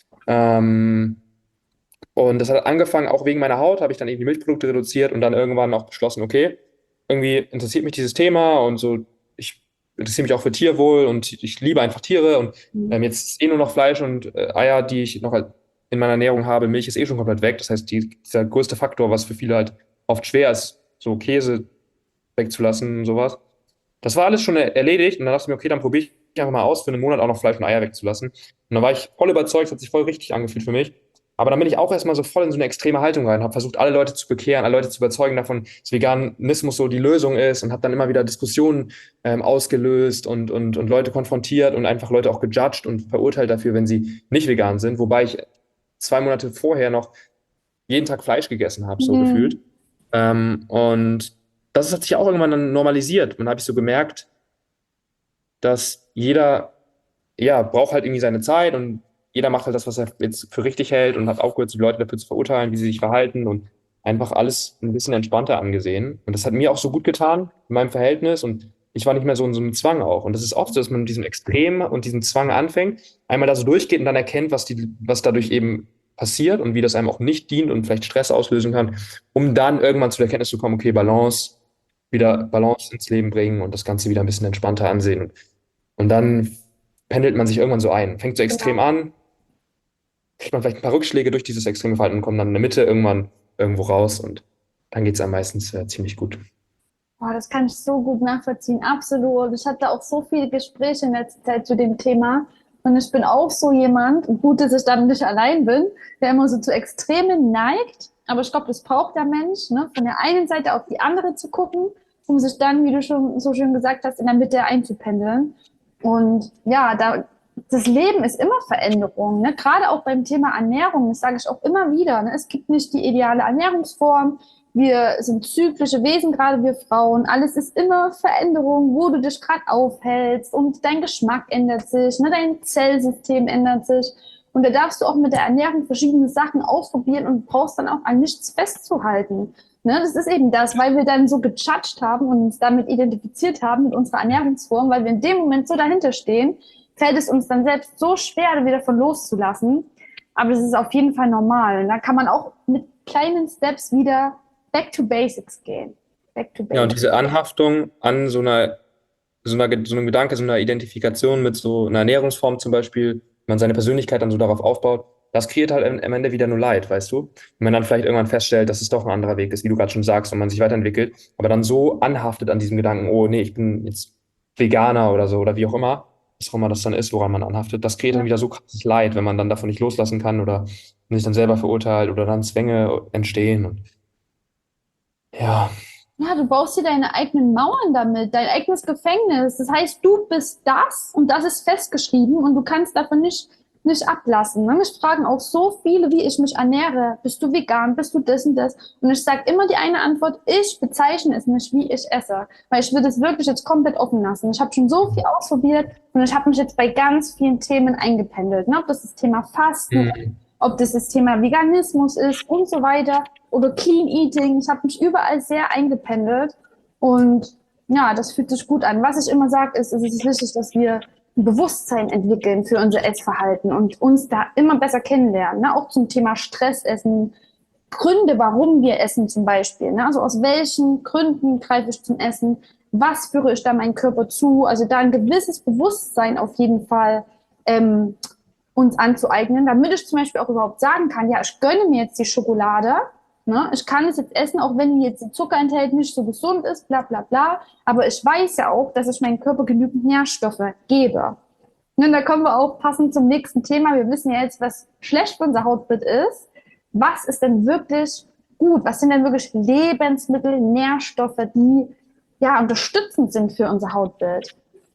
Ähm, und das hat angefangen, auch wegen meiner Haut, habe ich dann eben die Milchprodukte reduziert und dann irgendwann auch beschlossen, okay, irgendwie interessiert mich dieses Thema und so, ich interessiere mich auch für Tierwohl und ich liebe einfach Tiere und jetzt ist eh nur noch Fleisch und Eier, die ich noch halt in meiner Ernährung habe. Milch ist eh schon komplett weg. Das heißt, dieser größte Faktor, was für viele halt oft schwer ist, so Käse wegzulassen und sowas. Das war alles schon erledigt und dann dachte ich mir, okay, dann probiere ich einfach mal aus, für einen Monat auch noch Fleisch und Eier wegzulassen. Und dann war ich voll überzeugt, hat sich voll richtig angefühlt für mich. Aber dann bin ich auch erstmal so voll in so eine extreme Haltung rein, habe versucht, alle Leute zu bekehren, alle Leute zu überzeugen davon, dass Veganismus so die Lösung ist und habe dann immer wieder Diskussionen ausgelöst und Leute konfrontiert und einfach Leute auch gejudged und verurteilt dafür, wenn sie nicht vegan sind. Wobei ich 2 Monate vorher noch jeden Tag Fleisch gegessen habe, so gefühlt. Hm. Und das hat sich auch irgendwann dann normalisiert. Und dann habe ich so gemerkt, dass jeder, ja, braucht halt irgendwie seine Zeit und jeder macht halt das, was er jetzt für richtig hält und hat aufgehört, die Leute dafür zu verurteilen, wie sie sich verhalten und einfach alles ein bisschen entspannter angesehen. Und das hat mir auch so gut getan in meinem Verhältnis und ich war nicht mehr so in so einem Zwang auch. Und das ist oft so, dass man mit diesem Extrem und diesem Zwang anfängt, einmal da so durchgeht und dann erkennt, was dadurch eben passiert und wie das einem auch nicht dient und vielleicht Stress auslösen kann, um dann irgendwann zu der Erkenntnis zu kommen, okay, wieder Balance ins Leben bringen und das Ganze wieder ein bisschen entspannter ansehen. Und dann pendelt man sich irgendwann so ein. Fängt so extrem an, kriegt man vielleicht ein paar Rückschläge durch dieses extreme Verhalten und kommt dann in der Mitte irgendwann irgendwo raus und dann geht es einem meistens ziemlich gut. Boah, das kann ich so gut nachvollziehen, absolut. Ich hatte auch so viele Gespräche in letzter Zeit zu dem Thema. Und ich bin auch so jemand, gut, dass ich dann nicht allein bin, der immer so zu Extremen neigt. Aber ich glaube, das braucht der Mensch, ne? Von der einen Seite auf die andere zu gucken, um sich dann, wie du schon so schön gesagt hast, in der Mitte einzupendeln. Und ja, das Leben ist immer Veränderung, ne? Gerade auch beim Thema Ernährung, das sage ich auch immer wieder, ne? Es gibt nicht die ideale Ernährungsform. Wir sind zyklische Wesen, gerade wir Frauen. Alles ist immer Veränderung, wo du dich gerade aufhältst und dein Geschmack ändert sich, ne? Dein Zellsystem ändert sich. Und da darfst du auch mit der Ernährung verschiedene Sachen ausprobieren und brauchst dann auch an nichts festzuhalten. Ne? Das ist eben das, weil wir dann so gejudged haben und uns damit identifiziert haben mit unserer Ernährungsform, weil wir in dem Moment so dahinter stehen, fällt es uns dann selbst so schwer, wieder davon loszulassen. Aber das ist auf jeden Fall normal. Und da kann man auch mit kleinen Steps wieder back to basics gehen. Back to Ja, und basics. diese Anhaftung an so einem Gedanke, so einer Identifikation mit so einer Ernährungsform zum Beispiel, wenn man seine Persönlichkeit dann so darauf aufbaut, das kreiert halt am Ende wieder nur Leid, weißt du? Wenn man dann vielleicht irgendwann feststellt, dass es doch ein anderer Weg ist, wie du gerade schon sagst, und man sich weiterentwickelt, aber dann so anhaftet an diesem Gedanken, oh nee, ich bin jetzt Veganer oder so, oder wie auch immer, was auch immer das dann ist, woran man anhaftet, das kreiert dann wieder so krasses Leid, wenn man dann davon nicht loslassen kann oder sich dann selber verurteilt oder dann Zwänge entstehen. Und ja, Ja, du baust dir deine eigenen Mauern damit, dein eigenes Gefängnis. Das heißt, du bist das und das ist festgeschrieben und du kannst davon nicht ablassen. Ne? Mich fragen auch so viele, wie ich mich ernähre. Bist du vegan? Bist du das und das? Und ich sage immer die eine Antwort, ich bezeichne es nicht, wie ich esse. Weil ich will das wirklich jetzt komplett offen lassen. Ich habe schon so viel ausprobiert und ich habe mich jetzt bei ganz vielen Themen eingependelt. Ne? Ob das Thema Fasten, Mhm. ob das Thema Veganismus ist und so weiter oder Clean Eating. Ich habe mich überall sehr eingependelt und ja, das fühlt sich gut an. Was ich immer sage, ist, es ist wichtig, dass wir ein Bewusstsein entwickeln für unser Essverhalten und uns da immer besser kennenlernen. Ne? Auch zum Thema Stressessen, Gründe, warum wir essen zum Beispiel. Ne? Also aus welchen Gründen greife ich zum Essen? Was führe ich da meinem Körper zu? Also da ein gewisses Bewusstsein auf jeden Fall uns anzueignen, damit ich zum Beispiel auch überhaupt sagen kann, ja, ich gönne mir jetzt die Schokolade, ne? Ich kann es jetzt essen, auch wenn jetzt die Zucker enthält, nicht so gesund ist, bla bla bla, aber ich weiß ja auch, dass ich meinem Körper genügend Nährstoffe gebe. Und da kommen wir auch passend zum nächsten Thema. Wir wissen ja jetzt, was schlecht für unser Hautbild ist. Was ist denn wirklich gut? Was sind denn wirklich Lebensmittel, Nährstoffe, die ja unterstützend sind für unser Hautbild?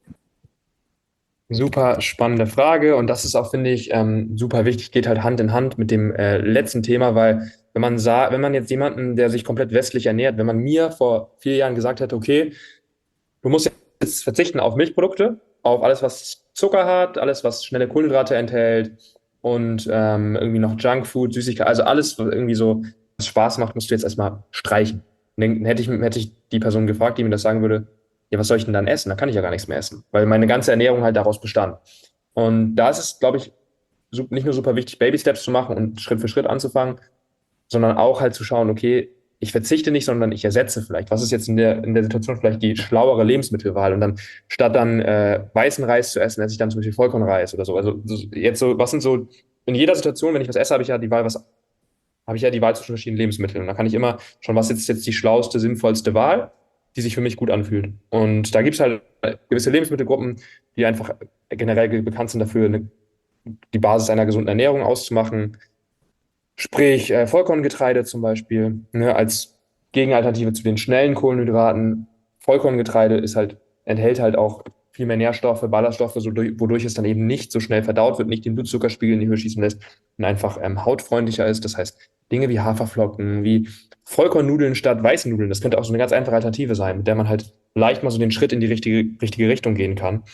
Super spannende Frage und das ist auch, finde ich, super wichtig, geht halt Hand in Hand mit dem letzten Thema, weil wenn man jetzt jemanden, der sich komplett westlich ernährt, wenn man mir vor 4 Jahren gesagt hätte, okay, du musst jetzt verzichten auf Milchprodukte auf alles, was Zucker hat, alles, was schnelle Kohlenhydrate enthält und irgendwie noch Junkfood, Süßigkeit, also alles, was irgendwie so was Spaß macht, musst du jetzt erstmal streichen. Dann hätte ich die Person gefragt, die mir das sagen würde, ja, was soll ich denn dann essen? Da kann ich ja gar nichts mehr essen, weil meine ganze Ernährung halt daraus bestand. Und da ist es, glaube ich, nicht nur super wichtig, Baby Steps zu machen und Schritt für Schritt anzufangen, sondern auch halt zu schauen, okay, ich verzichte nicht, sondern ich ersetze vielleicht. Was ist jetzt in der Situation vielleicht die schlauere Lebensmittelwahl? Und dann statt dann weißen Reis zu essen, esse ich dann zum Beispiel Vollkornreis oder so. Also jetzt so, was sind so, in jeder Situation, wenn ich was esse, habe ich ja die Wahl zwischen verschiedenen Lebensmitteln. Und da kann ich immer schauen, was ist jetzt die schlauste, sinnvollste Wahl, die sich für mich gut anfühlt. Und da gibt es halt gewisse Lebensmittelgruppen, die einfach generell bekannt sind dafür, die Basis einer gesunden Ernährung auszumachen. Sprich, Vollkorngetreide zum Beispiel, ne, als Gegenalternative zu den schnellen Kohlenhydraten. Vollkorngetreide enthält halt auch viel mehr Nährstoffe, Ballaststoffe, wodurch es dann eben nicht so schnell verdaut wird, nicht den Blutzuckerspiegel in die Höhe schießen lässt und einfach hautfreundlicher ist. Das heißt, Dinge wie Haferflocken, wie Vollkornnudeln statt weißen Nudeln, das könnte auch so eine ganz einfache Alternative sein, mit der man halt leicht mal so den Schritt in die richtige Richtung gehen kann.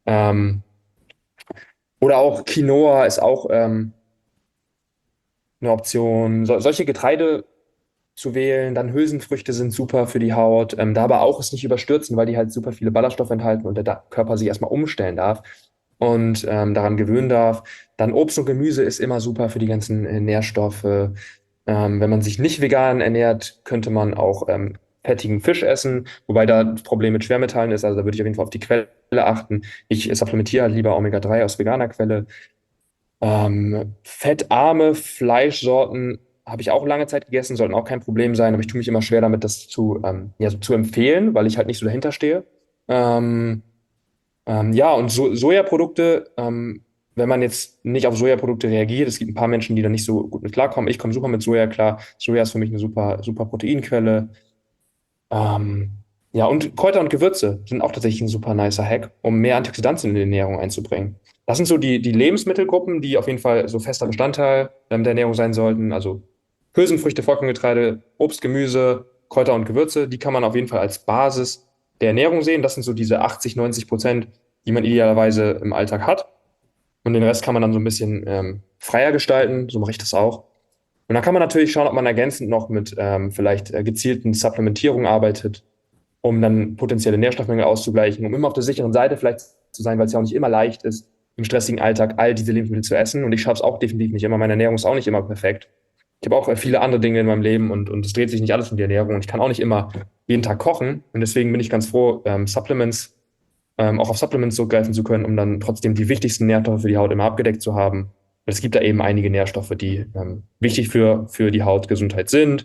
Oder auch Quinoa ist auch eine Option. Solche Getreide zu wählen, dann Hülsenfrüchte sind super für die Haut, da aber auch es nicht überstürzen, weil die halt super viele Ballaststoffe enthalten und der Körper sich erstmal umstellen darf und daran gewöhnen darf. Dann Obst und Gemüse ist immer super für die ganzen Nährstoffe. Wenn man sich nicht vegan ernährt, könnte man auch fettigen Fisch essen, wobei da das Problem mit Schwermetallen ist, also da würde ich auf jeden Fall auf die Quelle achten. Ich supplementiere halt lieber Omega-3 aus veganer Quelle. Fettarme Fleischsorten habe ich auch lange Zeit gegessen, sollten auch kein Problem sein, aber ich tue mich immer schwer damit, das so zu empfehlen, weil ich halt nicht so dahinter stehe. Ähm, ja, und Sojaprodukte, wenn man jetzt nicht auf Sojaprodukte reagiert, es gibt ein paar Menschen, die da nicht so gut mit klarkommen. Ich komme super mit Soja klar. Soja ist für mich eine super, super Proteinquelle. Ähm, ja, und Kräuter und Gewürze sind auch tatsächlich ein super nicer Hack, um mehr Antioxidantien in die Ernährung einzubringen. Das sind so die Lebensmittelgruppen, die auf jeden Fall so fester Bestandteil der Ernährung sein sollten. Also Hülsenfrüchte, Vollkorngetreide, Obst, Gemüse, Kräuter und Gewürze, die kann man auf jeden Fall als Basis der Ernährung sehen. Das sind so diese 80-90%, die man idealerweise im Alltag hat. Und den Rest kann man dann so ein bisschen freier gestalten. So mache ich das auch. Und dann kann man natürlich schauen, ob man ergänzend noch mit vielleicht gezielten Supplementierungen arbeitet, um dann potenzielle Nährstoffmängel auszugleichen, um immer auf der sicheren Seite vielleicht zu sein, weil es ja auch nicht immer leicht ist, im stressigen Alltag all diese Lebensmittel zu essen. Und ich schaffe es auch definitiv nicht immer. Meine Ernährung ist auch nicht immer perfekt. Ich habe auch viele andere Dinge in meinem Leben und es dreht sich nicht alles um die Ernährung. Und ich kann auch nicht immer jeden Tag kochen. Und deswegen bin ich ganz froh, auch auf Supplements zurückgreifen zu können, um dann trotzdem die wichtigsten Nährstoffe für die Haut immer abgedeckt zu haben. Es gibt da eben einige Nährstoffe, die wichtig für die Hautgesundheit sind.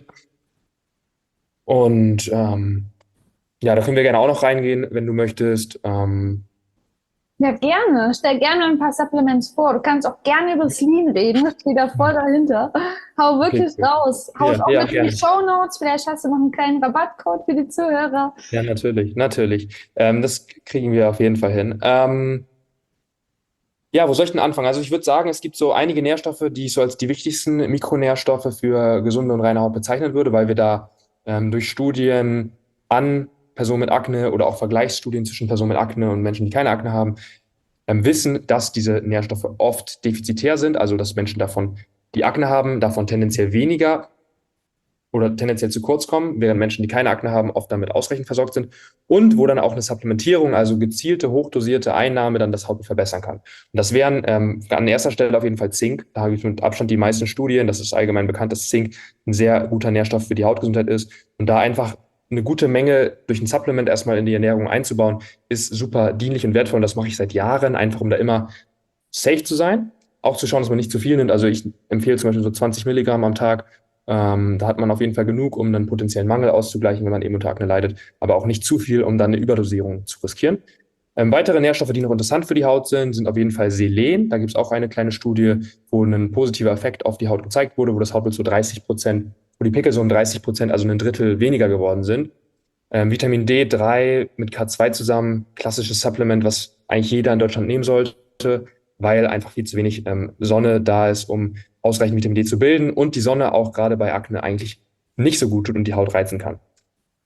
Und ja, da können wir gerne auch noch reingehen, wenn du möchtest. Ja, gerne. Stell gerne ein paar Supplements vor. Du kannst auch gerne über das Lean reden. Ich stehe da voll dahinter. Hau wirklich Okay. raus. Hau es Ja, auch ja, mit in die gerne. Shownotes. Vielleicht hast du noch einen kleinen Rabattcode für die Zuhörer. Ja, natürlich, natürlich. Das kriegen wir auf jeden Fall hin. Ja, wo soll ich denn anfangen? Also ich würde sagen, es gibt so einige Nährstoffe, die ich so als die wichtigsten Mikronährstoffe für gesunde und reine Haut bezeichnen würde, weil wir da durch Studien an Personen mit Akne oder auch Vergleichsstudien zwischen Personen mit Akne und Menschen, die keine Akne haben, wissen, dass diese Nährstoffe oft defizitär sind, also dass Menschen davon, die Akne haben, davon tendenziell weniger oder tendenziell zu kurz kommen, während Menschen, die keine Akne haben, oft damit ausreichend versorgt sind und wo dann auch eine Supplementierung, also gezielte, hochdosierte Einnahme dann das Hautbild verbessern kann. Und das wären an erster Stelle auf jeden Fall Zink. Da habe ich mit Abstand die meisten Studien, das ist allgemein bekannt, dass Zink ein sehr guter Nährstoff für die Hautgesundheit ist. Und da einfach eine gute Menge durch ein Supplement erstmal in die Ernährung einzubauen, ist super dienlich und wertvoll. Und das mache ich seit Jahren, einfach um da immer safe zu sein. Auch zu schauen, dass man nicht zu viel nimmt. Also ich empfehle zum Beispiel so 20 Milligramm am Tag. Da hat man auf jeden Fall genug, um einen potenziellen Mangel auszugleichen, wenn man eben unter Akne leidet, aber auch nicht zu viel, um dann eine Überdosierung zu riskieren. Weitere Nährstoffe, die noch interessant für die Haut sind auf jeden Fall Selen. Da gibt es auch eine kleine Studie, wo ein positiver Effekt auf die Haut gezeigt wurde, wo das Hautbild so 30%, wo die Pickel so um 30%, also ein Drittel weniger geworden sind. Vitamin D3 mit K2 zusammen, klassisches Supplement, was eigentlich jeder in Deutschland nehmen sollte, weil einfach viel zu wenig Sonne da ist, um ausreichend Vitamin D zu bilden und die Sonne auch gerade bei Akne eigentlich nicht so gut tut und die Haut reizen kann.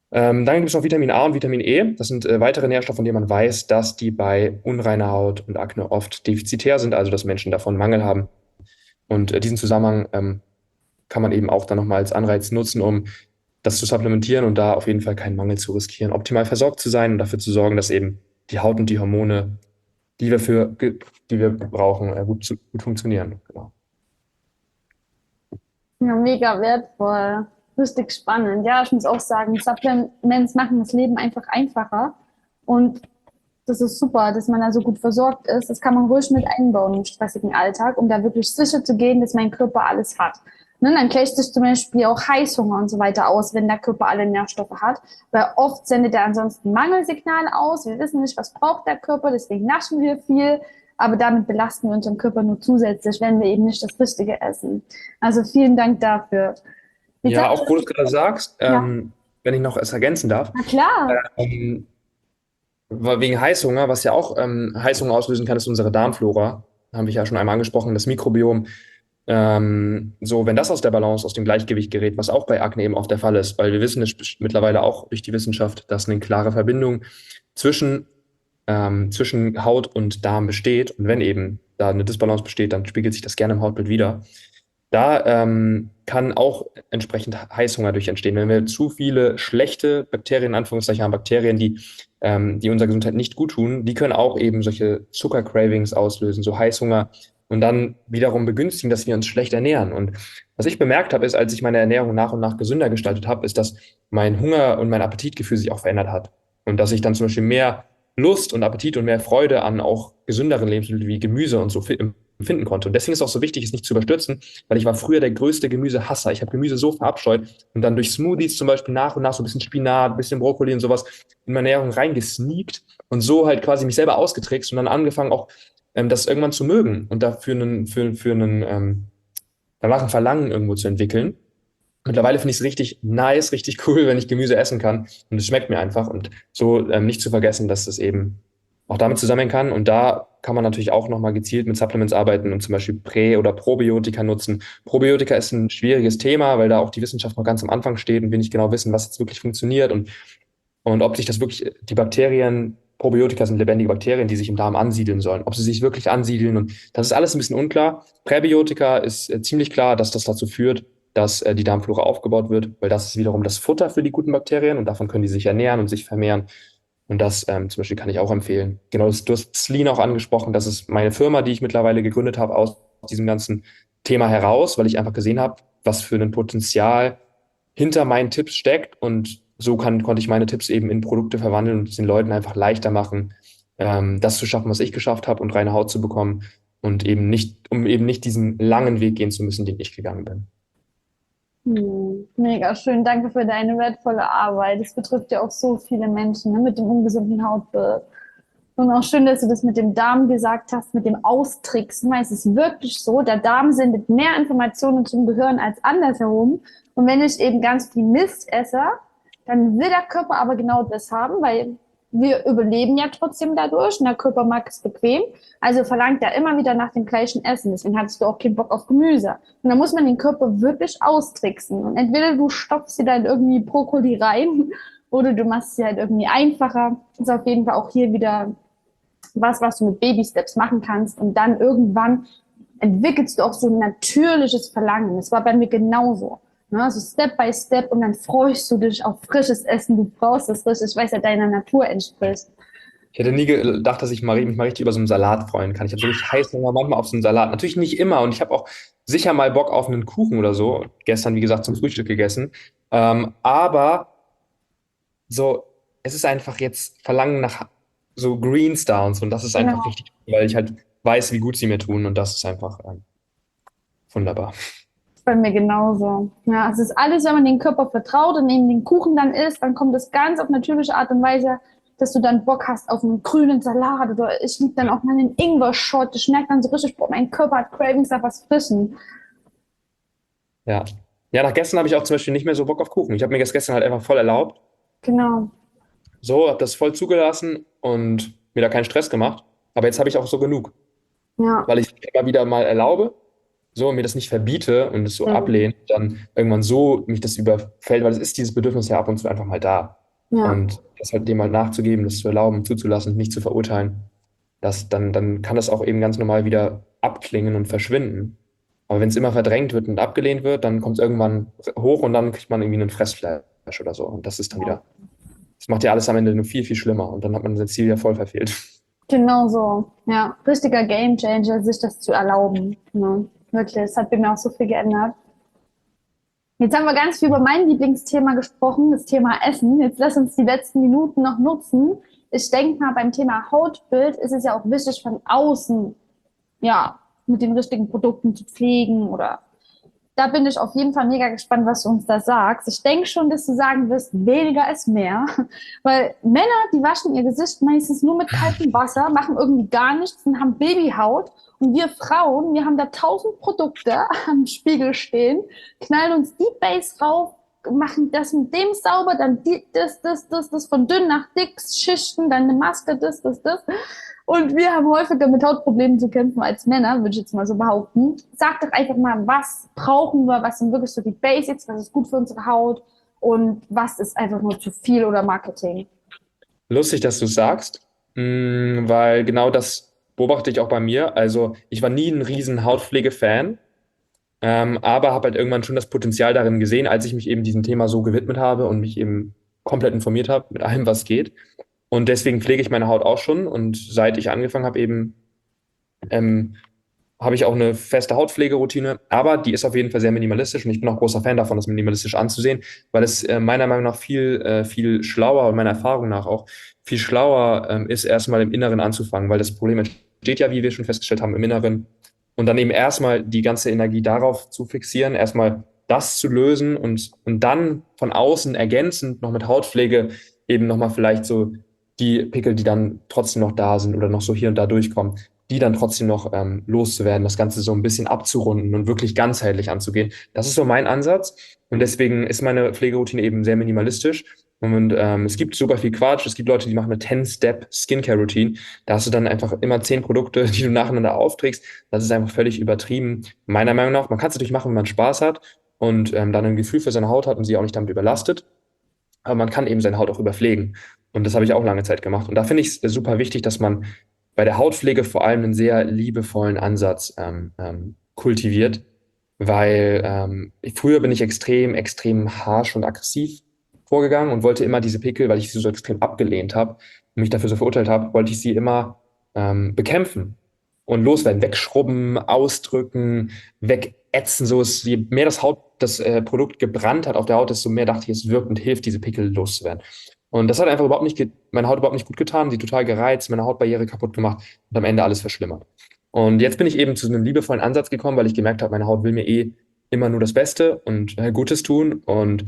Dann gibt es noch Vitamin A und Vitamin E. Das sind weitere Nährstoffe, von denen man weiß, dass die bei unreiner Haut und Akne oft defizitär sind, also dass Menschen davon Mangel haben. Und diesen Zusammenhang kann man eben auch dann nochmal als Anreiz nutzen, um das zu supplementieren und da auf jeden Fall keinen Mangel zu riskieren, optimal versorgt zu sein und dafür zu sorgen, dass eben die Haut und die Hormone, die wir brauchen, gut funktionieren. Genau. Ja, mega wertvoll. Richtig spannend. Ja, ich muss auch sagen, Supplements machen das Leben einfach einfacher. Und das ist super, dass man da so gut versorgt ist. Das kann man ruhig mit einbauen im stressigen Alltag, um da wirklich sicher zu gehen, dass mein Körper alles hat. Ne, dann gleicht sich zum Beispiel auch Heißhunger und so weiter aus, wenn der Körper alle Nährstoffe hat. Weil oft sendet er ansonsten Mangelsignale aus. Wir wissen nicht, was braucht der Körper, deswegen naschen wir viel. Aber damit belasten wir unseren Körper nur zusätzlich, wenn wir eben nicht das Richtige essen. Also vielen Dank dafür. Jetzt Ja, hast auch wo du es gerade sagst, ja, wenn ich noch es ergänzen darf, na klar. ähm, wegen Heißhunger, was ja auch Heißhunger auslösen kann, ist unsere Darmflora. Habe ich ja schon einmal angesprochen, das Mikrobiom. So, wenn das aus der Balance, aus dem Gleichgewicht gerät, was auch bei Akne eben oft der Fall ist, weil wir wissen es mittlerweile auch durch die Wissenschaft, dass eine klare Verbindung zwischen, zwischen Haut und Darm besteht. Und wenn eben da eine Disbalance besteht, dann spiegelt sich das gerne im Hautbild wider. Da kann auch entsprechend Heißhunger durch entstehen. Wenn wir zu viele schlechte Bakterien, in Anführungszeichen, haben, Bakterien, die unserer Gesundheit nicht gut tun, die können auch eben solche Zuckercravings auslösen, so Heißhunger und dann wiederum begünstigen, dass wir uns schlecht ernähren. Und was ich bemerkt habe, ist, als ich meine Ernährung nach und nach gesünder gestaltet habe, ist, dass mein Hunger und mein Appetitgefühl sich auch verändert hat. Und dass ich dann zum Beispiel mehr Lust und Appetit und mehr Freude an auch gesünderen Lebensmitteln wie Gemüse und so empfinden konnte. Und deswegen ist es auch so wichtig, es nicht zu überstürzen, weil ich war früher der größte Gemüsehasser. Ich habe Gemüse so verabscheut und dann durch Smoothies zum Beispiel nach und nach so ein bisschen Spinat, ein bisschen Brokkoli und sowas in meine Ernährung reingesneakt und so halt quasi mich selber ausgetrickst und dann angefangen auch das irgendwann zu mögen und dafür danach ein Verlangen irgendwo zu entwickeln. Mittlerweile finde ich es richtig nice, richtig cool, wenn ich Gemüse essen kann und es schmeckt mir einfach und so nicht zu vergessen, dass das eben auch damit zusammenhängen kann und da kann man natürlich auch nochmal gezielt mit Supplements arbeiten und zum Beispiel oder Probiotika nutzen. Probiotika ist ein schwieriges Thema, weil da auch die Wissenschaft noch ganz am Anfang steht und wir nicht genau wissen, was jetzt wirklich funktioniert und ob sich das wirklich, die Bakterien, Probiotika sind lebendige Bakterien, die sich im Darm ansiedeln sollen, ob sie sich wirklich ansiedeln und das ist alles ein bisschen unklar. Präbiotika ist ziemlich klar, dass das dazu führt, dass die Darmflora aufgebaut wird, weil das ist wiederum das Futter für die guten Bakterien und davon können die sich ernähren und sich vermehren. Und das zum Beispiel kann ich auch empfehlen. Genau, du hast Celine auch angesprochen. Das ist meine Firma, die ich mittlerweile gegründet habe aus diesem ganzen Thema heraus, weil ich einfach gesehen habe, was für ein Potenzial hinter meinen Tipps steckt. Und so konnte ich meine Tipps eben in Produkte verwandeln und es den Leuten einfach leichter machen, das zu schaffen, was ich geschafft habe und reine Haut zu bekommen und um eben nicht diesen langen Weg gehen zu müssen, den ich gegangen bin. Mega schön. Danke für deine wertvolle Arbeit. Es betrifft ja auch so viele Menschen, ne, mit dem ungesunden Hautbild. Und auch schön, dass du das mit dem Darm gesagt hast, mit dem Austricksen, weil es ist wirklich so, der Darm sendet mehr Informationen zum Gehirn als andersherum. Und wenn ich eben ganz viel Mist esse, dann will der Körper aber genau das haben, weil wir überleben ja trotzdem dadurch und der Körper mag es bequem. Also verlangt er immer wieder nach dem gleichen Essen. Deswegen hattest du auch keinen Bock auf Gemüse. Und dann muss man den Körper wirklich austricksen. Und entweder du stopfst dir dann irgendwie Brokkoli rein oder du machst es dir halt irgendwie einfacher. Das ist auf jeden Fall auch hier wieder was du mit Baby-Steps machen kannst. Und dann irgendwann entwickelst du auch so ein natürliches Verlangen. Das war bei mir genauso. Ne, also Step by Step und dann freust du dich auf frisches Essen. Du brauchst das richtig, weil es ja deiner Natur entspricht. Ich hätte nie gedacht, dass ich mich mal richtig über so einen Salat freuen kann. Ich habe wirklich Heißhunger manchmal auf so einen Salat. Natürlich nicht immer und ich habe auch sicher mal Bock auf einen Kuchen oder so. Gestern, wie gesagt, zum Frühstück gegessen. Aber so, es ist einfach jetzt Verlangen nach so Greens da und so. Und das ist einfach Genau. richtig, weil ich halt weiß, wie gut sie mir tun. Und das ist einfach wunderbar. Bei mir genauso. Ja, es ist alles, wenn man den Körper vertraut und eben den Kuchen dann isst, dann kommt es ganz auf natürliche Art und Weise, dass du dann Bock hast auf einen grünen Salat oder ich liebe dann auch mal einen Ingwer-Shot. Ich merke dann so richtig, boah, mein Körper hat Cravings nach was Frischem. Ja. Ja, nach gestern habe ich auch zum Beispiel nicht mehr so Bock auf Kuchen. Ich habe mir das gestern halt einfach voll erlaubt. Genau. So, habe das voll zugelassen und mir da keinen Stress gemacht. Aber jetzt habe ich auch so genug, Ja. weil ich immer wieder mal erlaube, so und mir das nicht verbiete und es so Mhm. ablehne, dann irgendwann so mich das überfällt, weil es ist dieses Bedürfnis ja ab und zu einfach mal da. Ja. Und das halt dem halt nachzugeben, das zu erlauben, zuzulassen, nicht zu verurteilen, dann kann das auch eben ganz normal wieder abklingen und verschwinden. Aber wenn es immer verdrängt wird und abgelehnt wird, dann kommt es irgendwann hoch und dann kriegt man irgendwie einen Fressflash oder so. Und das ist dann wieder, das macht ja alles am Ende nur viel, viel schlimmer. Und dann hat man sein Ziel ja voll verfehlt. Genau so. Ja, richtiger Gamechanger, sich das zu erlauben. Ne? Wirklich, das hat bei mir auch so viel geändert. Jetzt haben wir ganz viel über mein Lieblingsthema gesprochen, das Thema Essen. Jetzt lass uns die letzten Minuten noch nutzen. Ich denke mal, beim Thema Hautbild ist es ja auch wichtig, von außen, ja, mit den richtigen Produkten zu pflegen oder da bin ich auf jeden Fall mega gespannt, was du uns da sagst. Ich denke schon, dass du sagen wirst, weniger ist mehr. Weil Männer, die waschen ihr Gesicht meistens nur mit kaltem Wasser, machen irgendwie gar nichts und haben Babyhaut. Und wir Frauen, wir haben da 1000 Produkte am Spiegel stehen, knallen uns die Base rauf, machen das mit dem sauber, dann das, von dünn nach dick, Schichten, dann eine Maske, das. Und wir haben häufiger mit Hautproblemen zu kämpfen als Männer, würde ich jetzt mal so behaupten. Sag doch einfach mal, was brauchen wir, was sind wirklich so die Basics, was ist gut für unsere Haut und was ist einfach nur zu viel oder Marketing. Lustig, dass du es sagst, weil genau das beobachte ich auch bei mir. Also ich war nie ein riesen Hautpflege-Fan, aber habe halt irgendwann schon das Potenzial darin gesehen, als ich mich eben diesem Thema so gewidmet habe und mich eben komplett informiert habe mit allem, was geht. Und deswegen pflege ich meine Haut auch schon. Und seit ich angefangen habe, eben ähm, habe ich auch eine feste Hautpflegeroutine, aber die ist auf jeden Fall sehr minimalistisch und ich bin auch großer Fan davon, das minimalistisch anzusehen, weil es meiner Meinung nach viel schlauer und meiner Erfahrung nach auch viel schlauer ist, erstmal im Inneren anzufangen, weil das Problem entsteht ja, wie wir schon festgestellt haben, im Inneren und dann eben erstmal die ganze Energie darauf zu fixieren, erstmal das zu lösen und dann von außen ergänzend noch mit Hautpflege eben nochmal vielleicht so die Pickel, die dann trotzdem noch da sind oder noch so hier und da durchkommen, die dann trotzdem noch loszuwerden, das Ganze so ein bisschen abzurunden und wirklich ganzheitlich anzugehen. Das ist so mein Ansatz. Und deswegen ist meine Pflegeroutine eben sehr minimalistisch. Und es gibt super viel Quatsch. Es gibt Leute, die machen eine 10-Step Skincare Routine. Da hast du dann einfach immer 10 Produkte, die du nacheinander aufträgst. Das ist einfach völlig übertrieben. Meiner Meinung nach, man kann es natürlich machen, wenn man Spaß hat und dann ein Gefühl für seine Haut hat und sie auch nicht damit überlastet. Aber man kann eben seine Haut auch überpflegen. Und das habe ich auch lange Zeit gemacht. Und da finde ich es super wichtig, dass man bei der Hautpflege vor allem einen sehr liebevollen Ansatz kultiviert, weil früher bin ich extrem harsch und aggressiv vorgegangen und wollte immer diese Pickel, weil ich sie so extrem abgelehnt habe und mich dafür so verurteilt habe, wollte ich sie immer bekämpfen und loswerden, wegschrubben, ausdrücken, wegätzen. So ist, je mehr das Produkt gebrannt hat auf der Haut, desto mehr dachte ich, es wirkt und hilft, diese Pickel loszuwerden. Und das hat einfach meine Haut überhaupt nicht gut getan, sie total gereizt, meine Hautbarriere kaputt gemacht und am Ende alles verschlimmert. Und jetzt bin ich eben zu einem liebevollen Ansatz gekommen, weil ich gemerkt habe, meine Haut will mir immer nur das Beste und Gutes tun. Und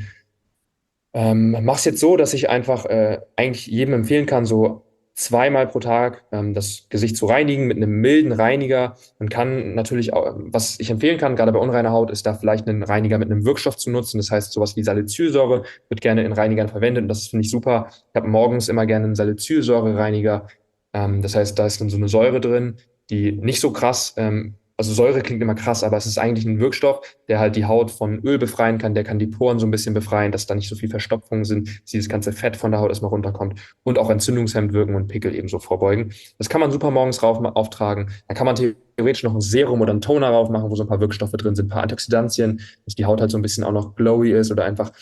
mache es jetzt so, dass ich einfach eigentlich jedem empfehlen kann, so zweimal pro Tag das Gesicht zu reinigen mit einem milden Reiniger. Man kann natürlich auch, was ich empfehlen kann, gerade bei unreiner Haut, ist da vielleicht einen Reiniger mit einem Wirkstoff zu nutzen. Das heißt, sowas wie Salicylsäure wird gerne in Reinigern verwendet und das finde ich super. Ich habe morgens immer gerne einen Salicylsäure-Reiniger. Das heißt, da ist dann so eine Säure drin, die nicht so krass also Säure klingt immer krass, aber es ist eigentlich ein Wirkstoff, der halt die Haut von Öl befreien kann, der kann die Poren so ein bisschen befreien, dass da nicht so viel Verstopfung sind, dass dieses ganze Fett von der Haut erstmal runterkommt und auch entzündungshemmend wirken und Pickel ebenso vorbeugen. Das kann man super morgens auftragen. Da kann man theoretisch noch ein Serum oder einen Toner drauf machen, wo so ein paar Wirkstoffe drin sind, ein paar Antioxidantien, dass die Haut halt so ein bisschen auch noch glowy ist oder einfach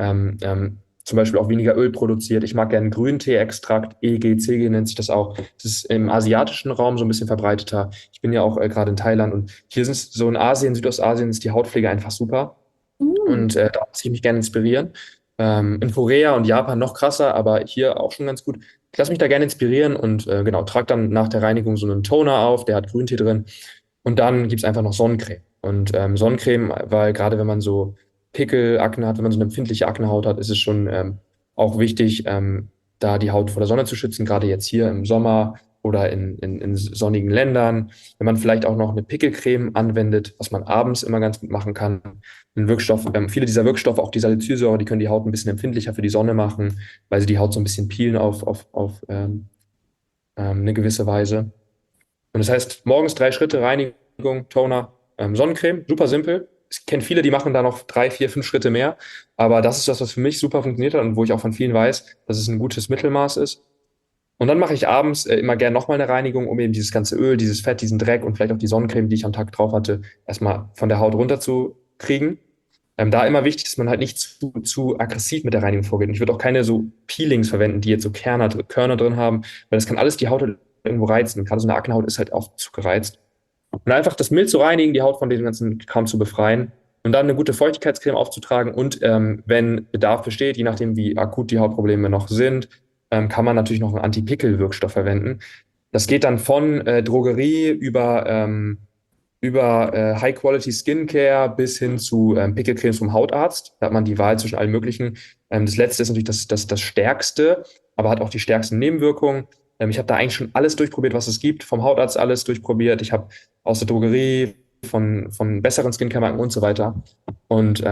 zum Beispiel auch weniger Öl produziert. Ich mag gerne Grüntee-Extrakt, EG, CG nennt sich das auch. Das ist im asiatischen Raum so ein bisschen verbreiteter. Ich bin ja auch gerade in Thailand und hier sind so in Asien, Südostasien ist die Hautpflege einfach super. Mm. Und da lasse ich mich gerne inspirieren. In Korea und Japan noch krasser, aber hier auch schon ganz gut. Ich lasse mich da gerne inspirieren und genau, trage dann nach der Reinigung so einen Toner auf, der hat Grüntee drin. Und dann gibt's einfach noch Sonnencreme. Und Sonnencreme, weil gerade wenn man so Pickel, Akne hat, wenn man so eine empfindliche Aknehaut hat, ist es schon auch wichtig, da die Haut vor der Sonne zu schützen, gerade jetzt hier im Sommer oder in sonnigen Ländern. Wenn man vielleicht auch noch eine Pickelcreme anwendet, was man abends immer ganz gut machen kann. Ein Wirkstoff, viele dieser Wirkstoffe, auch die Salicylsäure, die können die Haut ein bisschen empfindlicher für die Sonne machen, weil sie die Haut so ein bisschen peelen auf eine gewisse Weise. Und das heißt, morgens 3 Schritte, Reinigung, Toner, Sonnencreme, super simpel, ich kenne viele, die machen da noch 3, 4, 5 Schritte mehr. Aber das ist das, was für mich super funktioniert hat und wo ich auch von vielen weiß, dass es ein gutes Mittelmaß ist. Und dann mache ich abends immer gern nochmal eine Reinigung, um eben dieses ganze Öl, dieses Fett, diesen Dreck und vielleicht auch die Sonnencreme, die ich am Tag drauf hatte, erstmal von der Haut runterzukriegen. Da immer wichtig, dass man halt nicht zu aggressiv mit der Reinigung vorgeht. Und ich würde auch keine so Peelings verwenden, die jetzt so Körner drin haben, weil das kann alles die Haut halt irgendwo reizen. Gerade so eine Aknehaut ist halt auch zu gereizt. Und einfach das mild zu reinigen, die Haut von dem ganzen Kram zu befreien und dann eine gute Feuchtigkeitscreme aufzutragen. Und wenn Bedarf besteht, je nachdem, wie akut die Hautprobleme noch sind, kann man natürlich noch einen Anti-Pickel-Wirkstoff verwenden. Das geht dann von Drogerie über High-Quality Skincare bis hin zu Pickelcremes vom Hautarzt. Da hat man die Wahl zwischen allen möglichen. Das letzte ist natürlich das Stärkste, aber hat auch die stärksten Nebenwirkungen. Ich habe da eigentlich schon alles durchprobiert, was es gibt. Vom Hautarzt alles durchprobiert. Ich habe aus der Drogerie, von besseren Skincare-Marken und so weiter. Und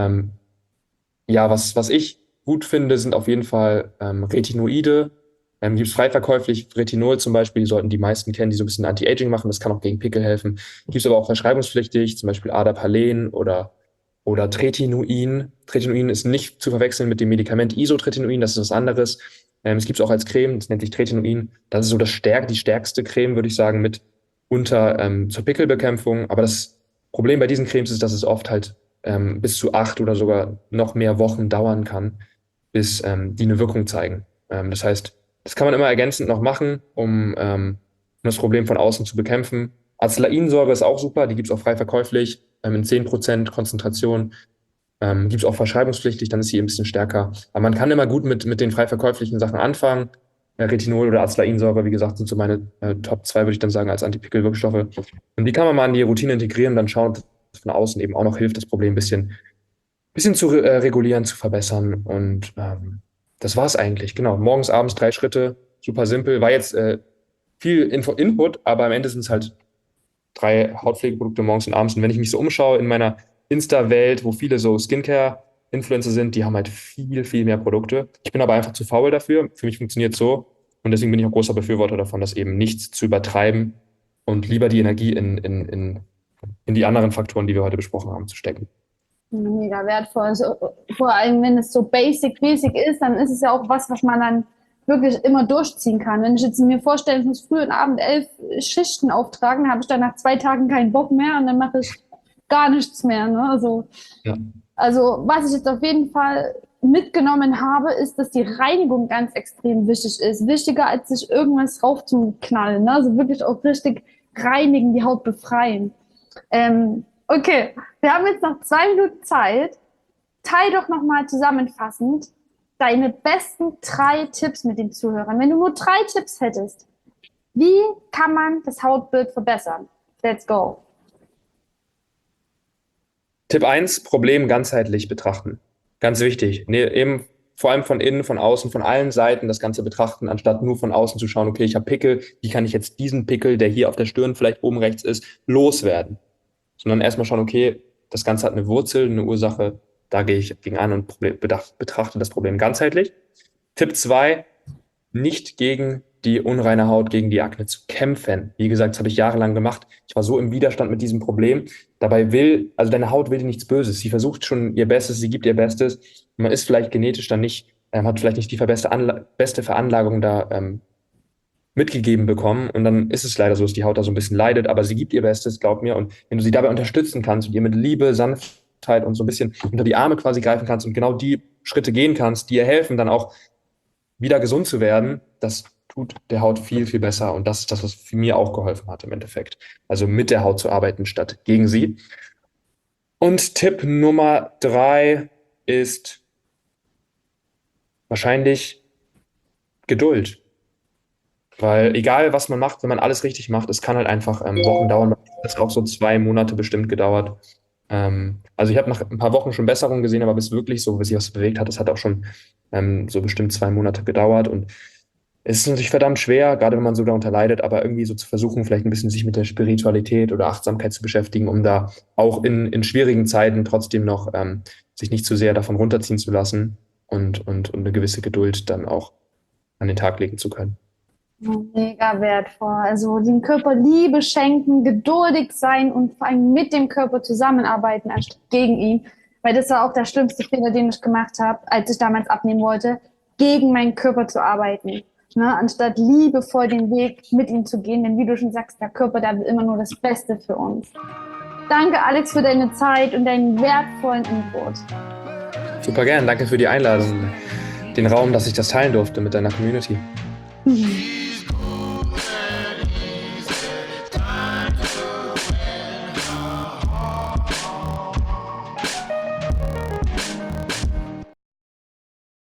ja, was ich gut finde, sind auf jeden Fall Retinoide. Gibt es frei verkäuflich, Retinol zum Beispiel, die sollten die meisten kennen, die so ein bisschen Anti-Aging machen, das kann auch gegen Pickel helfen. Gibt es aber auch verschreibungspflichtig, zum Beispiel Adapalene oder Tretinoin. Tretinoin ist nicht zu verwechseln mit dem Medikament Isotretinoin, das ist was anderes. Es gibt es auch als Creme, das nennt sich Tretinoin. Das ist so die stärkste Creme, würde ich sagen, mit zur Pickelbekämpfung. Aber das Problem bei diesen Cremes ist, dass es oft halt bis zu 8 oder sogar noch mehr Wochen dauern kann, bis die eine Wirkung zeigen. Das heißt, das kann man immer ergänzend noch machen, um das Problem von außen zu bekämpfen. Acelainsäure ist auch super, die gibt es auch frei verkäuflich, in 10% Konzentration. Gibt es auch verschreibungspflichtig, dann ist sie ein bisschen stärker. Aber man kann immer gut mit den frei verkäuflichen Sachen anfangen. Retinol oder Acelainsäure, wie gesagt, sind so meine Top 2, würde ich dann sagen, als Antipickel-Wirkstoffe. Und die kann man mal in die Routine integrieren, dann schauen, dass es von außen eben auch noch hilft, das Problem ein bisschen zu regulieren, zu verbessern. Und das war's eigentlich. Genau. Morgens, abends 3 Schritte. Super simpel. War jetzt viel Input, aber am Ende sind es halt 3 Hautpflegeprodukte morgens und abends. Und wenn ich mich so umschaue in meiner Insta-Welt, wo viele so Skincare-Influencer sind, die haben halt viel, viel mehr Produkte. Ich bin aber einfach zu faul dafür. Für mich funktioniert so. Und deswegen bin ich auch großer Befürworter davon, das eben nicht zu übertreiben und lieber die Energie in die anderen Faktoren, die wir heute besprochen haben, zu stecken. Mega wertvoll. Also, vor allem, wenn es so basic ist, dann ist es ja auch was man dann wirklich immer durchziehen kann. Wenn ich jetzt mir vorstelle, ich muss früh und Abend 11 Schichten auftragen, habe ich dann nach 2 Tagen keinen Bock mehr und dann mache ich gar nichts mehr. Ne? Ja. Also was ich jetzt auf jeden Fall mitgenommen habe, ist, dass die Reinigung ganz extrem wichtig ist. Wichtiger, als sich irgendwas raufzuknallen. Ne? Also wirklich auch richtig reinigen, die Haut befreien. Okay, wir haben jetzt noch 2 Minuten Zeit. Teil doch nochmal zusammenfassend deine besten 3 Tipps mit den Zuhörern. Wenn du nur 3 Tipps hättest, wie kann man das Hautbild verbessern? Let's go. Tipp 1, Problem ganzheitlich betrachten. Ganz wichtig. Nee, eben vor allem von innen, von außen, von allen Seiten das Ganze betrachten, anstatt nur von außen zu schauen, okay, ich habe Pickel, wie kann ich jetzt diesen Pickel, der hier auf der Stirn vielleicht oben rechts ist, loswerden? Sondern erstmal schauen, okay, das Ganze hat eine Wurzel, eine Ursache, da gehe ich gegen an und betrachte das Problem ganzheitlich. Tipp 2, nicht gegen die unreine Haut, gegen die Akne zu kämpfen. Wie gesagt, das habe ich jahrelang gemacht. Ich war so im Widerstand mit diesem Problem. Dabei also deine Haut will dir nichts Böses. Sie versucht schon ihr Bestes, sie gibt ihr Bestes. Man ist vielleicht genetisch dann nicht, hat vielleicht nicht die beste Veranlagung da mitgegeben bekommen. Und dann ist es leider so, dass die Haut da so ein bisschen leidet, aber sie gibt ihr Bestes, glaub mir. Und wenn du sie dabei unterstützen kannst und ihr mit Liebe, Sanftheit und so ein bisschen unter die Arme quasi greifen kannst und genau die Schritte gehen kannst, die ihr helfen, dann auch wieder gesund zu werden, das tut der Haut viel, viel besser. Und das ist das, was für mir auch geholfen hat im Endeffekt. Also mit der Haut zu arbeiten statt gegen sie. Und Tipp Nummer 3 ist wahrscheinlich Geduld. Weil egal, was man macht, wenn man alles richtig macht, es kann halt einfach Wochen dauern. Das hat auch so 2 Monate bestimmt gedauert. Also ich habe nach ein paar Wochen schon Besserungen gesehen, aber bis wirklich so, bis sich was bewegt hat, das hat auch schon so bestimmt 2 Monate gedauert. Und es ist natürlich verdammt schwer, gerade wenn man so darunter leidet, aber irgendwie so zu versuchen, vielleicht ein bisschen sich mit der Spiritualität oder Achtsamkeit zu beschäftigen, um da auch in schwierigen Zeiten trotzdem noch sich nicht zu sehr davon runterziehen zu lassen und eine gewisse Geduld dann auch an den Tag legen zu können. Mega wertvoll. Also dem Körper Liebe schenken, geduldig sein und vor allem mit dem Körper zusammenarbeiten, anstatt gegen ihn. Weil das war auch der schlimmste Fehler, den ich gemacht habe, als ich damals abnehmen wollte, gegen meinen Körper zu arbeiten. Ne? Anstatt liebevoll den Weg mit ihm zu gehen. Denn wie du schon sagst, der Körper, der will immer nur das Beste für uns. Danke, Alex, für deine Zeit und deinen wertvollen Input. Super gern, danke für die Einladung, den Raum, dass ich das teilen durfte mit deiner Community.